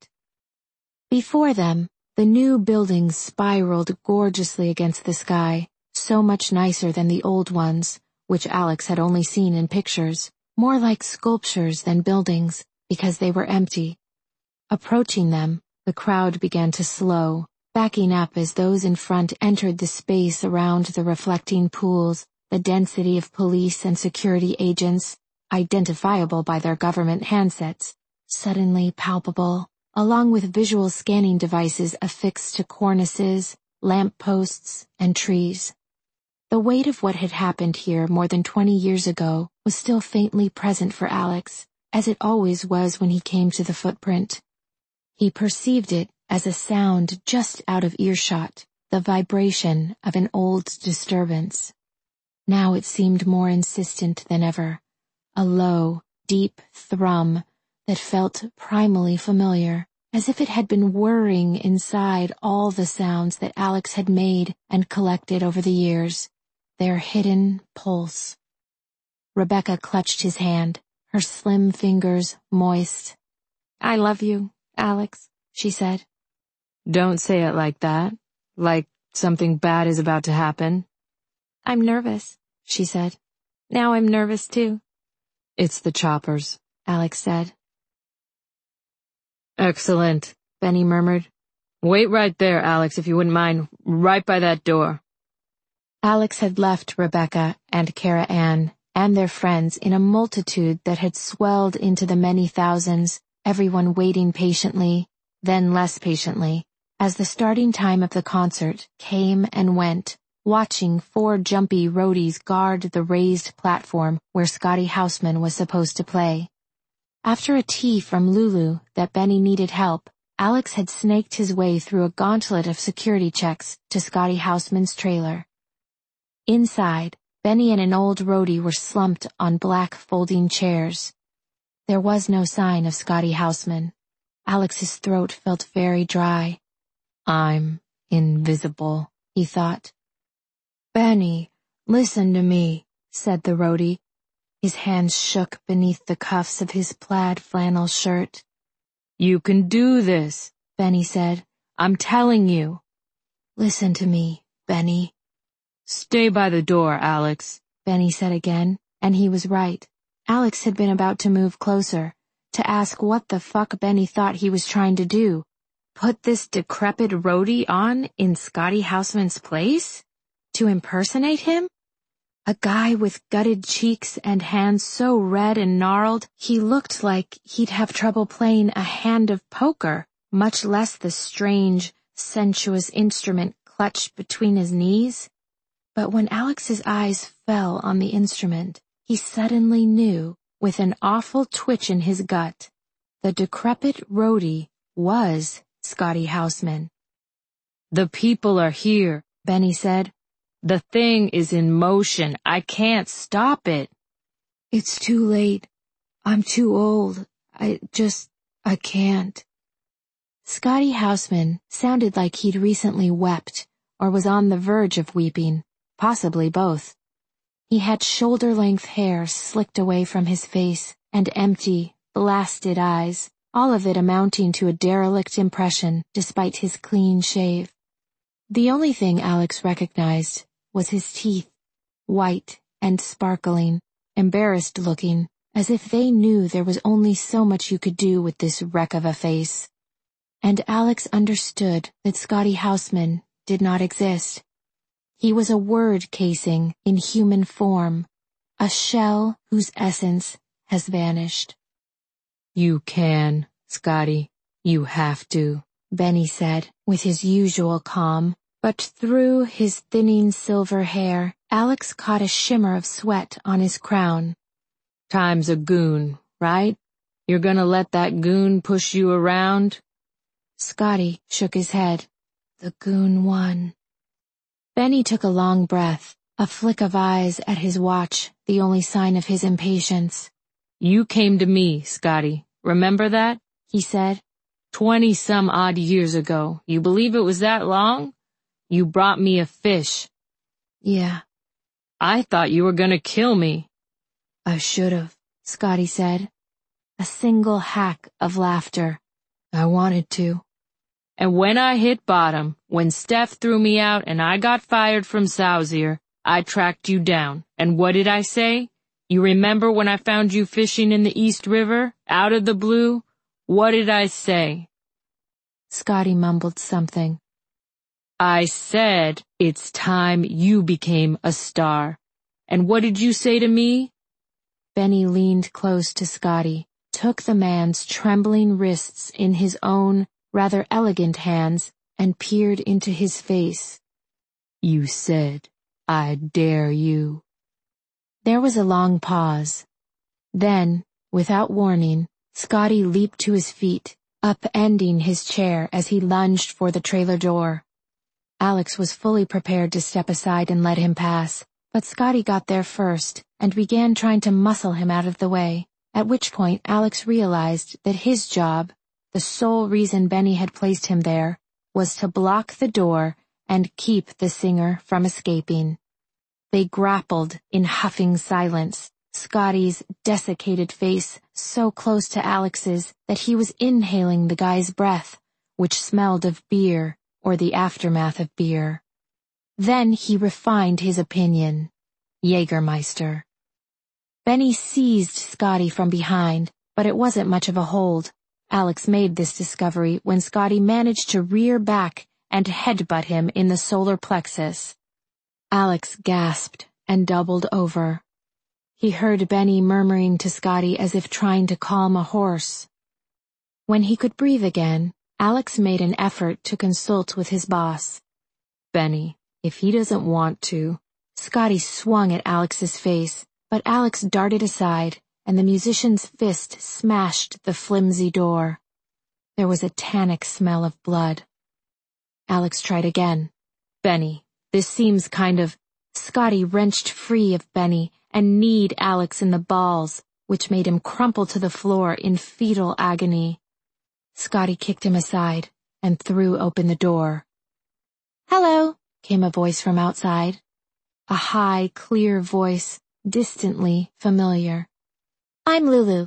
Before them, the new buildings spiraled gorgeously against the sky, so much nicer than the old ones, which Alex had only seen in pictures, more like sculptures than buildings, because they were empty. Approaching them, The crowd began to slow, backing up as those in front entered the space around the reflecting pools, the density of police and security agents, identifiable by their government handsets, suddenly palpable, along with visual scanning devices affixed to cornices, lamp posts, and trees. The weight of what had happened here more than twenty years ago was still faintly present for Alex, as it always was when he came to the footprint. He perceived it as a sound just out of earshot, the vibration of an old disturbance. Now it seemed more insistent than ever, a low, deep thrum that felt primally familiar, as if it had been whirring inside all the sounds that Alex had made and collected over the years, their hidden pulse. Rebecca clutched his hand, her slim fingers moist. "I love you, Alex," she said. Don't say it like that, like something bad is about to happen. "I'm nervous," she said. "Now I'm nervous too." "It's the choppers," Alex said. "Excellent," Benny murmured. "Wait right there, Alex, if you wouldn't mind, right by that door." Alex had left Rebecca and Kara Ann and their friends in a multitude that had swelled into the many thousands, everyone waiting patiently, then less patiently, as the starting time of the concert came and went, watching four jumpy roadies guard the raised platform where Scotty Houseman was supposed to play. After a tea from Lulu that Benny needed help, Alex had snaked his way through a gauntlet of security checks to Scotty Houseman's trailer. Inside, Benny and an old roadie were slumped on black folding chairs. There was no sign of Scotty Houseman. Alex's throat felt very dry. "I'm invisible," he thought. "Benny, listen to me," said the roadie. His hands shook beneath the cuffs of his plaid flannel shirt. "You can do this," Benny said. "I'm telling you." "Listen to me, Benny." "Stay by the door, Alex," Benny said again, and he was right. Alex had been about to move closer, to ask what the fuck Benny thought he was trying to do. Put this decrepit roadie on in Scotty Houseman's place? To impersonate him? A guy with gutted cheeks and hands so red and gnarled he looked like he'd have trouble playing a hand of poker, much less the strange, sensuous instrument clutched between his knees. But when Alex's eyes fell on the instrument, he suddenly knew, with an awful twitch in his gut, the decrepit roadie was Scotty Houseman. "The people are here," Benny said. "The thing is in motion. I can't stop it." "It's too late. I'm too old. I just, I can't." Scotty Houseman sounded like he'd recently wept, or was on the verge of weeping, possibly both. He had shoulder-length hair slicked away from his face, and empty, blasted eyes, all of it amounting to a derelict impression despite his clean shave. The only thing Alex recognized was his teeth, white and sparkling, embarrassed-looking, as if they knew there was only so much you could do with this wreck of a face. And Alex understood that Scotty Houseman did not exist. He was a word casing in human form, a shell whose essence has vanished. "You can, Scotty. You have to," Benny said, with his usual calm, but through his thinning silver hair, Alex caught a shimmer of sweat on his crown. "Time's a goon, right? You're gonna let that goon push you around?" Scotty shook his head. The goon won. Benny took a long breath, a flick of eyes at his watch, the only sign of his impatience. "You came to me, Scotty. Remember that?" he said. Twenty-some-odd years ago. You believe it was that long? You brought me a fish." "Yeah." "I thought you were gonna kill me." "I should've," Scotty said. A single hack of laughter. "I wanted to." "And when I hit bottom, when Steph threw me out and I got fired from Sauzier, I tracked you down. And what did I say? You remember when I found you fishing in the East River, out of the blue? What did I say?" Scotty mumbled something. I said it's time you became a star. And what did you say to me? Benny leaned close to Scotty, took the man's trembling wrists in his own, rather elegant hands, and peered into his face. You said, I dare you. There was a long pause. Then, without warning, Scotty leaped to his feet, upending his chair as he lunged for the trailer door. Alex was fully prepared to step aside and let him pass, but Scotty got there first and began trying to muscle him out of the way, at which point Alex realized that his job, the sole reason Benny had placed him there, was to block the door and keep the singer from escaping. They grappled in huffing silence, Scotty's desiccated face so close to Alex's that he was inhaling the guy's breath, which smelled of beer or the aftermath of beer. Then he refined his opinion. Jägermeister. Benny seized Scotty from behind, but it wasn't much of a hold. Alex made this discovery when Scotty managed to rear back and headbutt him in the solar plexus. Alex gasped and doubled over. He heard Benny murmuring to Scotty as if trying to calm a horse. When he could breathe again, Alex made an effort to consult with his boss. Benny, if he doesn't want to. Scotty swung at Alex's face, but Alex darted aside, and the musician's fist smashed the flimsy door. There was a tannic smell of blood. Alex tried again. Benny, this seems kind of... Scotty wrenched free of Benny and kneed Alex in the balls, which made him crumple to the floor in fetal agony. Scotty kicked him aside and threw open the door. "Hello," came a voice from outside. A high, clear voice, distantly familiar. "I'm Lulu."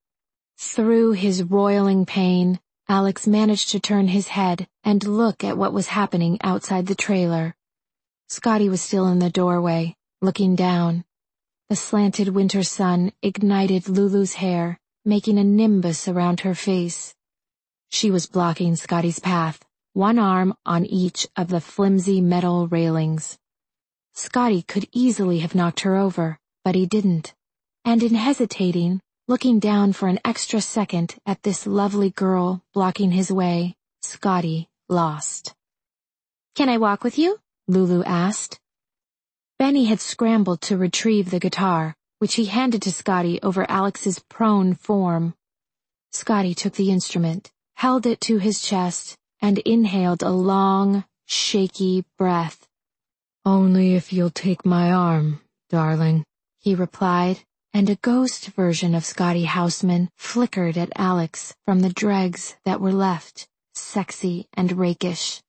Through his roiling pain, Alex managed to turn his head and look at what was happening outside the trailer. Scotty was still in the doorway, looking down. The slanted winter sun ignited Lulu's hair, making a nimbus around her face. She was blocking Scotty's path, one arm on each of the flimsy metal railings. Scotty could easily have knocked her over, but he didn't. And in hesitating, looking down for an extra second at this lovely girl blocking his way, Scotty lost. "Can I walk with you?" Lulu asked. Benny had scrambled to retrieve the guitar, which he handed to Scotty over Alex's prone form. Scotty took the instrument, held it to his chest, and inhaled a long, shaky breath. "Only if you'll take my arm, darling," he replied, and a ghost version of Scotty Houseman flickered at Alex from the dregs that were left, sexy and rakish.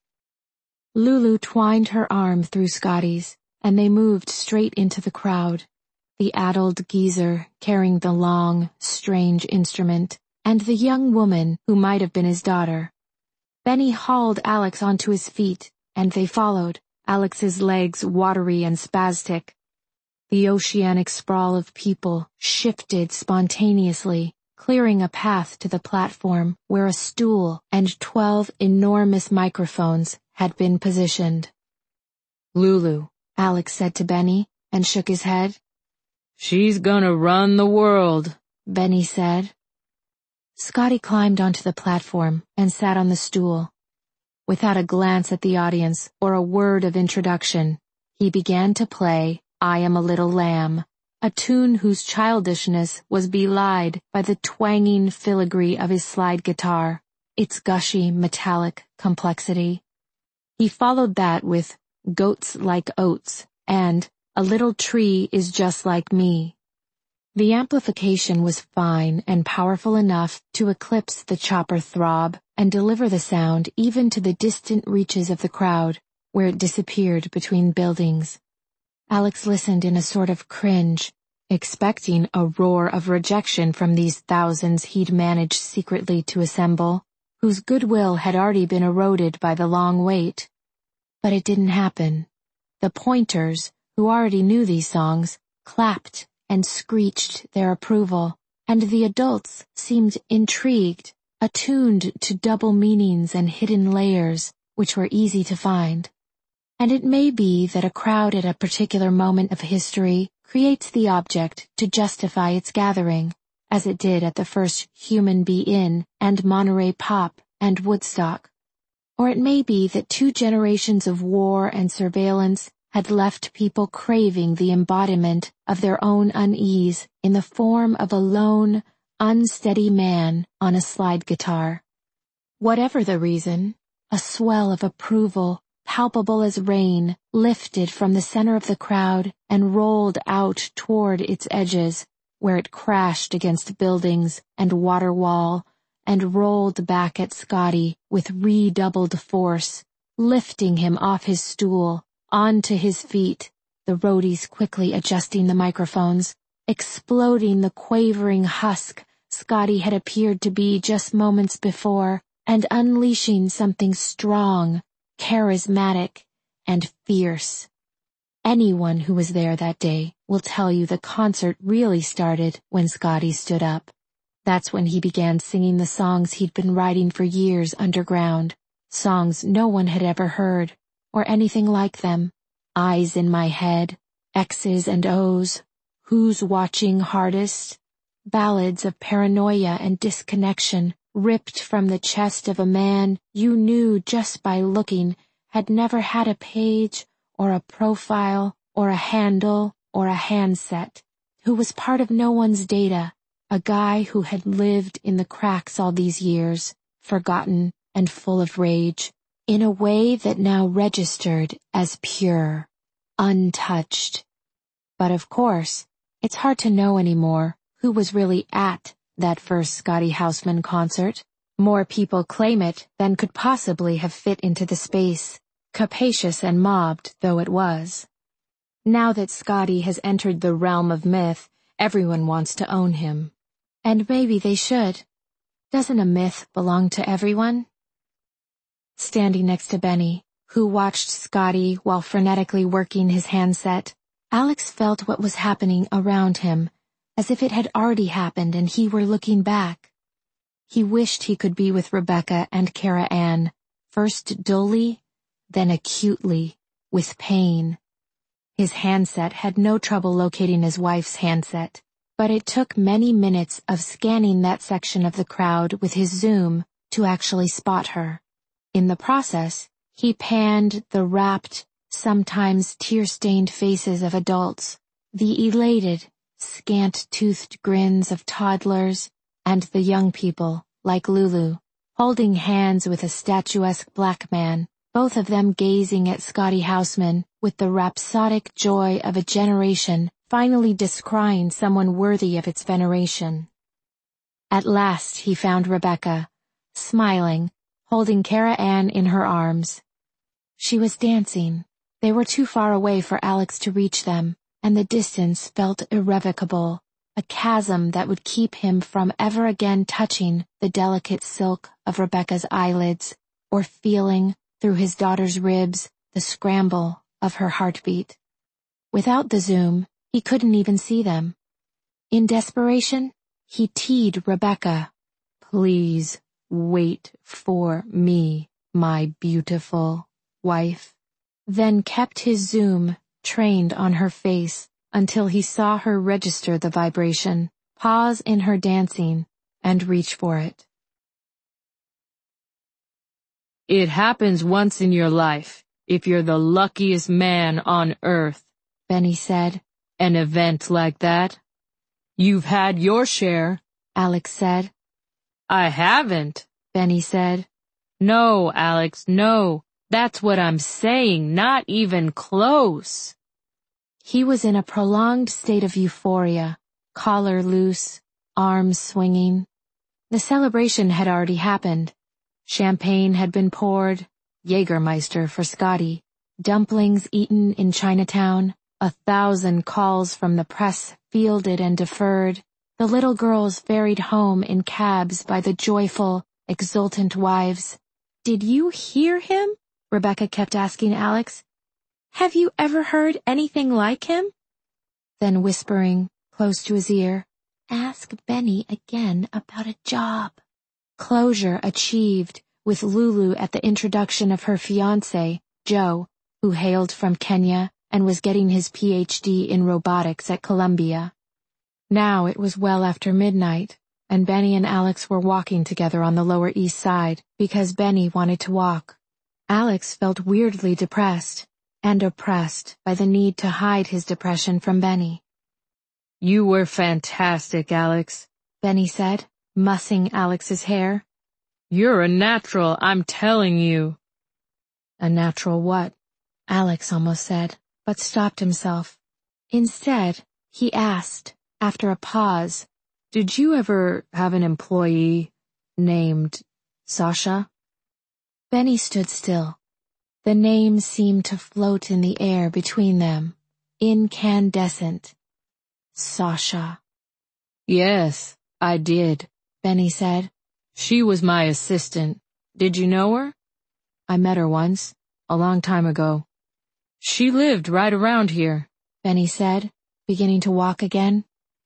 Lulu twined her arm through Scotty's, and they moved straight into the crowd, the addled geezer carrying the long, strange instrument, and the young woman who might have been his daughter. Benny hauled Alex onto his feet, and they followed, Alex's legs watery and spastic. The oceanic sprawl of people shifted spontaneously, clearing a path to the platform where a stool and twelve enormous microphones had been positioned. "Lulu," Alex said to Benny, and shook his head. "She's gonna run the world," Benny said. Scotty climbed onto the platform and sat on the stool. Without a glance at the audience or a word of introduction, he began to play I Am a Little Lamb, a tune whose childishness was belied by the twanging filigree of his slide guitar, its gushy metallic complexity. He followed that with Goats Like Oats and A Little Tree Is Just Like Me. The amplification was fine and powerful enough to eclipse the chopper throb and deliver the sound even to the distant reaches of the crowd, where it disappeared between buildings. Alex listened in a sort of cringe, expecting a roar of rejection from these thousands he'd managed secretly to assemble, whose goodwill had already been eroded by the long wait. But it didn't happen. The pointers, who already knew these songs, clapped and screeched their approval, and the adults seemed intrigued, attuned to double meanings and hidden layers which were easy to find. And it may be that a crowd at a particular moment of history creates the object to justify its gathering, as it did at the first Human Be In and Monterey Pop and Woodstock. Or it may be that two generations of war and surveillance had left people craving the embodiment of their own unease in the form of a lone, unsteady man on a slide guitar. Whatever the reason, a swell of approval, palpable as rain, lifted from the center of the crowd and rolled out toward its edges, where it crashed against buildings and water wall and rolled back at Scotty with redoubled force, lifting him off his stool, onto his feet, the roadies quickly adjusting the microphones, exploding the quavering husk Scotty had appeared to be just moments before, and unleashing something strong, charismatic, and fierce. Anyone who was there that day will tell you the concert really started when Scotty stood up. That's when he began singing the songs he'd been writing for years underground, songs no one had ever heard, or anything like them. Eyes in My Head, X's and O's, Who's Watching Hardest, ballads of paranoia and disconnection ripped from the chest of a man you knew just by looking had never had a page or a profile or a handle or a handset, who was part of no one's data, a guy who had lived in the cracks all these years, forgotten and full of rage, in a way that now registered as pure, untouched. But of course, it's hard to know anymore who was really at that first Scotty Houseman concert. More people claim it than could possibly have fit into the space, capacious and mobbed though it was. Now that Scotty has entered the realm of myth, everyone wants to own him. And maybe they should. Doesn't a myth belong to everyone? Standing next to Benny, who watched Scotty while frenetically working his handset, Alex felt what was happening around him, as if it had already happened and he were looking back. He wished he could be with Rebecca and Kara Ann, first dully, then acutely, with pain. His handset had no trouble locating his wife's handset, but it took many minutes of scanning that section of the crowd with his zoom to actually spot her. In the process, he panned the rapt, sometimes tear-stained faces of adults, the elated, scant-toothed grins of toddlers, and the young people, like Lulu, holding hands with a statuesque black man, both of them gazing at Scotty Houseman with the rhapsodic joy of a generation finally descrying someone worthy of its veneration. At last he found Rebecca, smiling, holding Kara Ann in her arms. She was dancing. They were too far away for Alex to reach them, and the distance felt irrevocable, a chasm that would keep him from ever again touching the delicate silk of Rebecca's eyelids, or feeling, through his daughter's ribs, the scramble of her heartbeat. Without the zoom, he couldn't even see them. In desperation, he teed Rebecca, "Please wait for me, my beautiful wife," then kept his zoom trained on her face until he saw her register the vibration, pause in her dancing, and reach for it. "It happens once in your life, if you're the luckiest man on earth," Benny said. "An event like that. You've had your share," Alex said. "I haven't," Benny said. "No, Alex, no. That's what I'm saying, not even close." He was in a prolonged state of euphoria, collar loose, arms swinging. The celebration had already happened. Champagne had been poured, Jägermeister for Scotty, dumplings eaten in Chinatown, a thousand calls from the press fielded and deferred, the little girls ferried home in cabs by the joyful, exultant wives. "Did you hear him?" Rebecca kept asking Alex. "Have you ever heard anything like him?" Then whispering, close to his ear, "Ask Benny again about a job." Closure achieved, with Lulu at the introduction of her fiancé, Joe, who hailed from Kenya and was getting his P H D in robotics at Columbia. Now it was well after midnight, and Benny and Alex were walking together on the Lower East Side because Benny wanted to walk. Alex felt weirdly depressed and oppressed by the need to hide his depression from Benny. "You were fantastic, Alex," Benny said, mussing Alex's hair. "You're a natural, I'm telling you." A natural what? Alex almost said, but stopped himself. Instead, he asked, after a pause, "Did you ever have an employee named Sasha?" Benny stood still. The name seemed to float in the air between them, incandescent. Sasha. "Yes, I did," Benny said. "She was my assistant. Did you know her?" "I met her once, a long time ago." "She lived right around here," Benny said, beginning to walk again.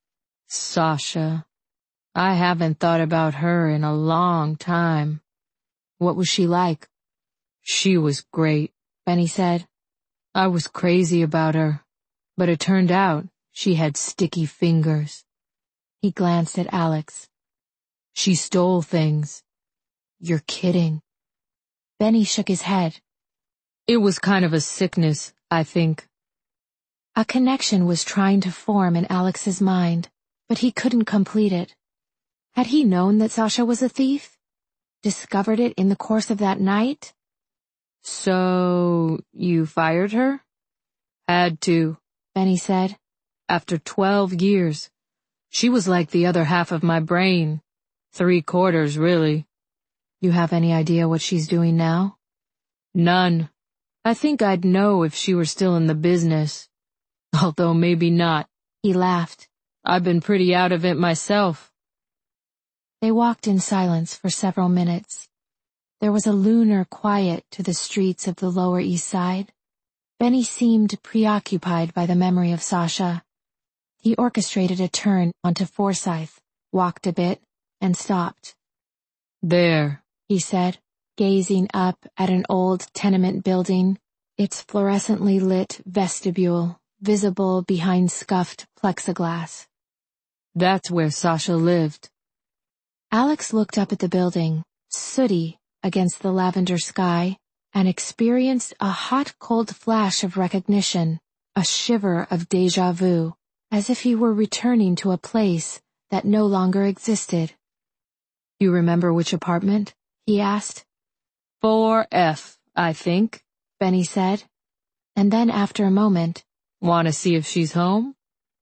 Sasha. I haven't thought about her in a long time. What was she like? She was great, Benny said. I was crazy about her, but it turned out she had sticky fingers. He glanced at Alex. She stole things. You're kidding. Benny shook his head. It was kind of a sickness, I think. A connection was trying to form in Alex's mind, but he couldn't complete it. Had he known that Sasha was a thief? Discovered it in the course of that night? So, you fired her? Had to, Benny said. After twelve years. She was like the other half of my brain. Three quarters, really. You have any idea what she's doing now? None. I think I'd know if she were still in the business. Although maybe not. He laughed. I've been pretty out of it myself. They walked in silence for several minutes. There was a lunar quiet to the streets of the Lower East Side. Benny seemed preoccupied by the memory of Sasha. He orchestrated a turn onto Forsyth, walked a bit, and stopped. There, he said, gazing up at an old tenement building, its fluorescently lit vestibule visible behind scuffed plexiglass. That's where Sasha lived. Alex looked up at the building, sooty against the lavender sky, and experienced a hot-cold flash of recognition, a shiver of déjà vu, as if he were returning to a place that no longer existed. You remember which apartment? He asked. four F, I think, Benny said. And then after a moment, Want to see if she's home?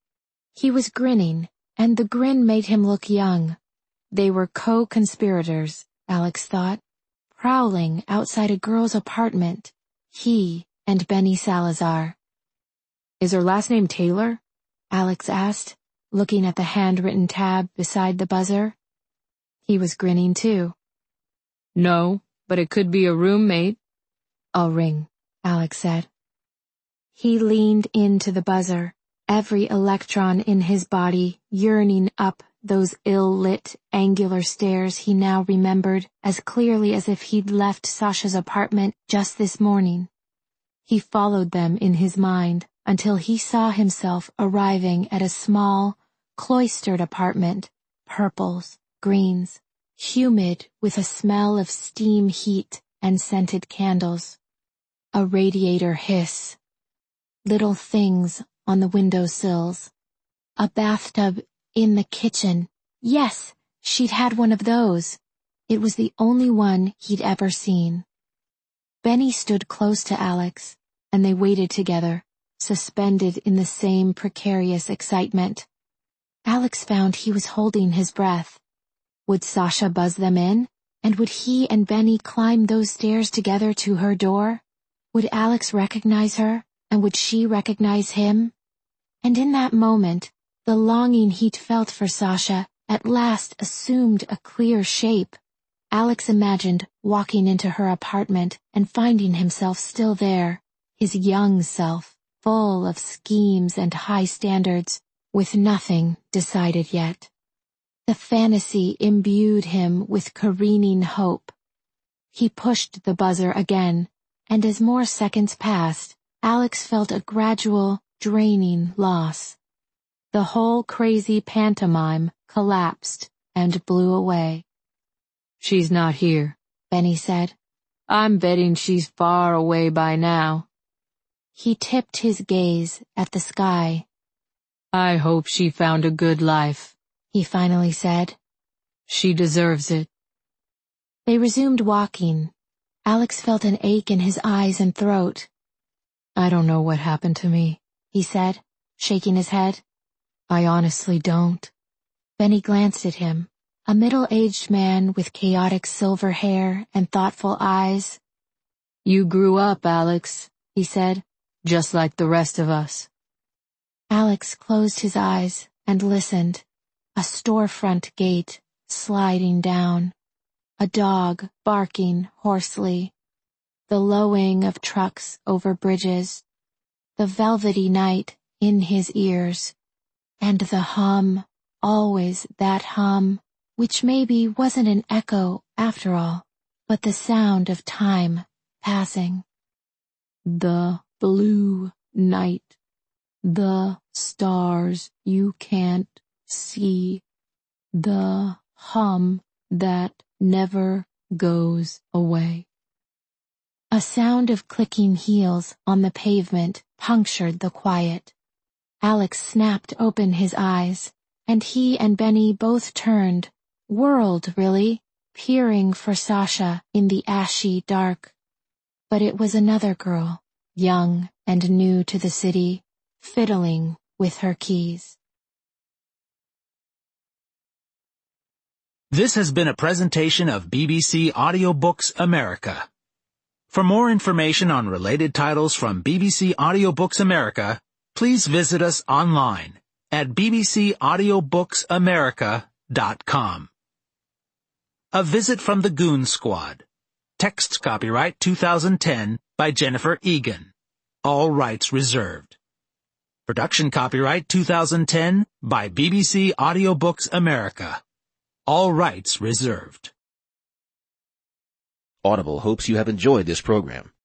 He was grinning, and the grin made him look young. They were co-conspirators, Alex thought, prowling outside a girl's apartment, he and Benny Salazar. Is her last name Taylor? Alex asked, looking at the handwritten tab beside the buzzer. He was grinning too. No, but it could be a roommate. I'll ring, Alex said. He leaned into the buzzer, every electron in his body yearning up those ill-lit, angular stairs he now remembered as clearly as if he'd left Sasha's apartment just this morning. He followed them in his mind until he saw himself arriving at a small, cloistered apartment, purples, greens, humid with a smell of steam heat and scented candles. A radiator hiss. Little things on the windowsills. A bathtub in the kitchen. Yes, she'd had one of those. It was the only one he'd ever seen. Benny stood close to Alex, and they waited together, suspended in the same precarious excitement. Alex found he was holding his breath. Would Sasha buzz them in? And would he and Benny climb those stairs together to her door? Would Alex recognize her, and would she recognize him? And in that moment, the longing he'd felt for Sasha at last assumed a clear shape. Alex imagined walking into her apartment and finding himself still there, his young self, full of schemes and high standards, with nothing decided yet. The fantasy imbued him with careening hope. He pushed the buzzer again, and as more seconds passed, Alex felt a gradual, draining loss. The whole crazy pantomime collapsed and blew away. "She's not here," Benny said. "I'm betting she's far away by now." He tipped his gaze at the sky. "I hope she found a good life," he finally said. "She deserves it." They resumed walking. Alex felt an ache in his eyes and throat. "I don't know what happened to me," he said, shaking his head. "I honestly don't." Benny glanced at him, a middle-aged man with chaotic silver hair and thoughtful eyes. "You grew up, Alex," he said, "just like the rest of us." Alex closed his eyes and listened. A storefront gate sliding down. A dog barking hoarsely. The lowing of trucks over bridges. The velvety night in his ears. And the hum, always that hum, which maybe wasn't an echo after all, but the sound of time passing. The blue night. The stars you can't see. The hum that never goes away. A sound of clicking heels on the pavement punctured the quiet. Alex snapped open his eyes, and he and Benny both turned, whirled really, peering for Sasha in the ashy dark. But it was another girl, young and new to the city, fiddling with her keys. This has been a presentation of B B C Audiobooks America. For more information on related titles from B B C Audiobooks America, please visit us online at b b c audiobooks america dot com. A Visit from the Goon Squad. Text copyright two thousand ten by Jennifer Egan. All rights reserved. Production copyright two thousand ten by B B C Audiobooks America. All rights reserved. Audible hopes you have enjoyed this program.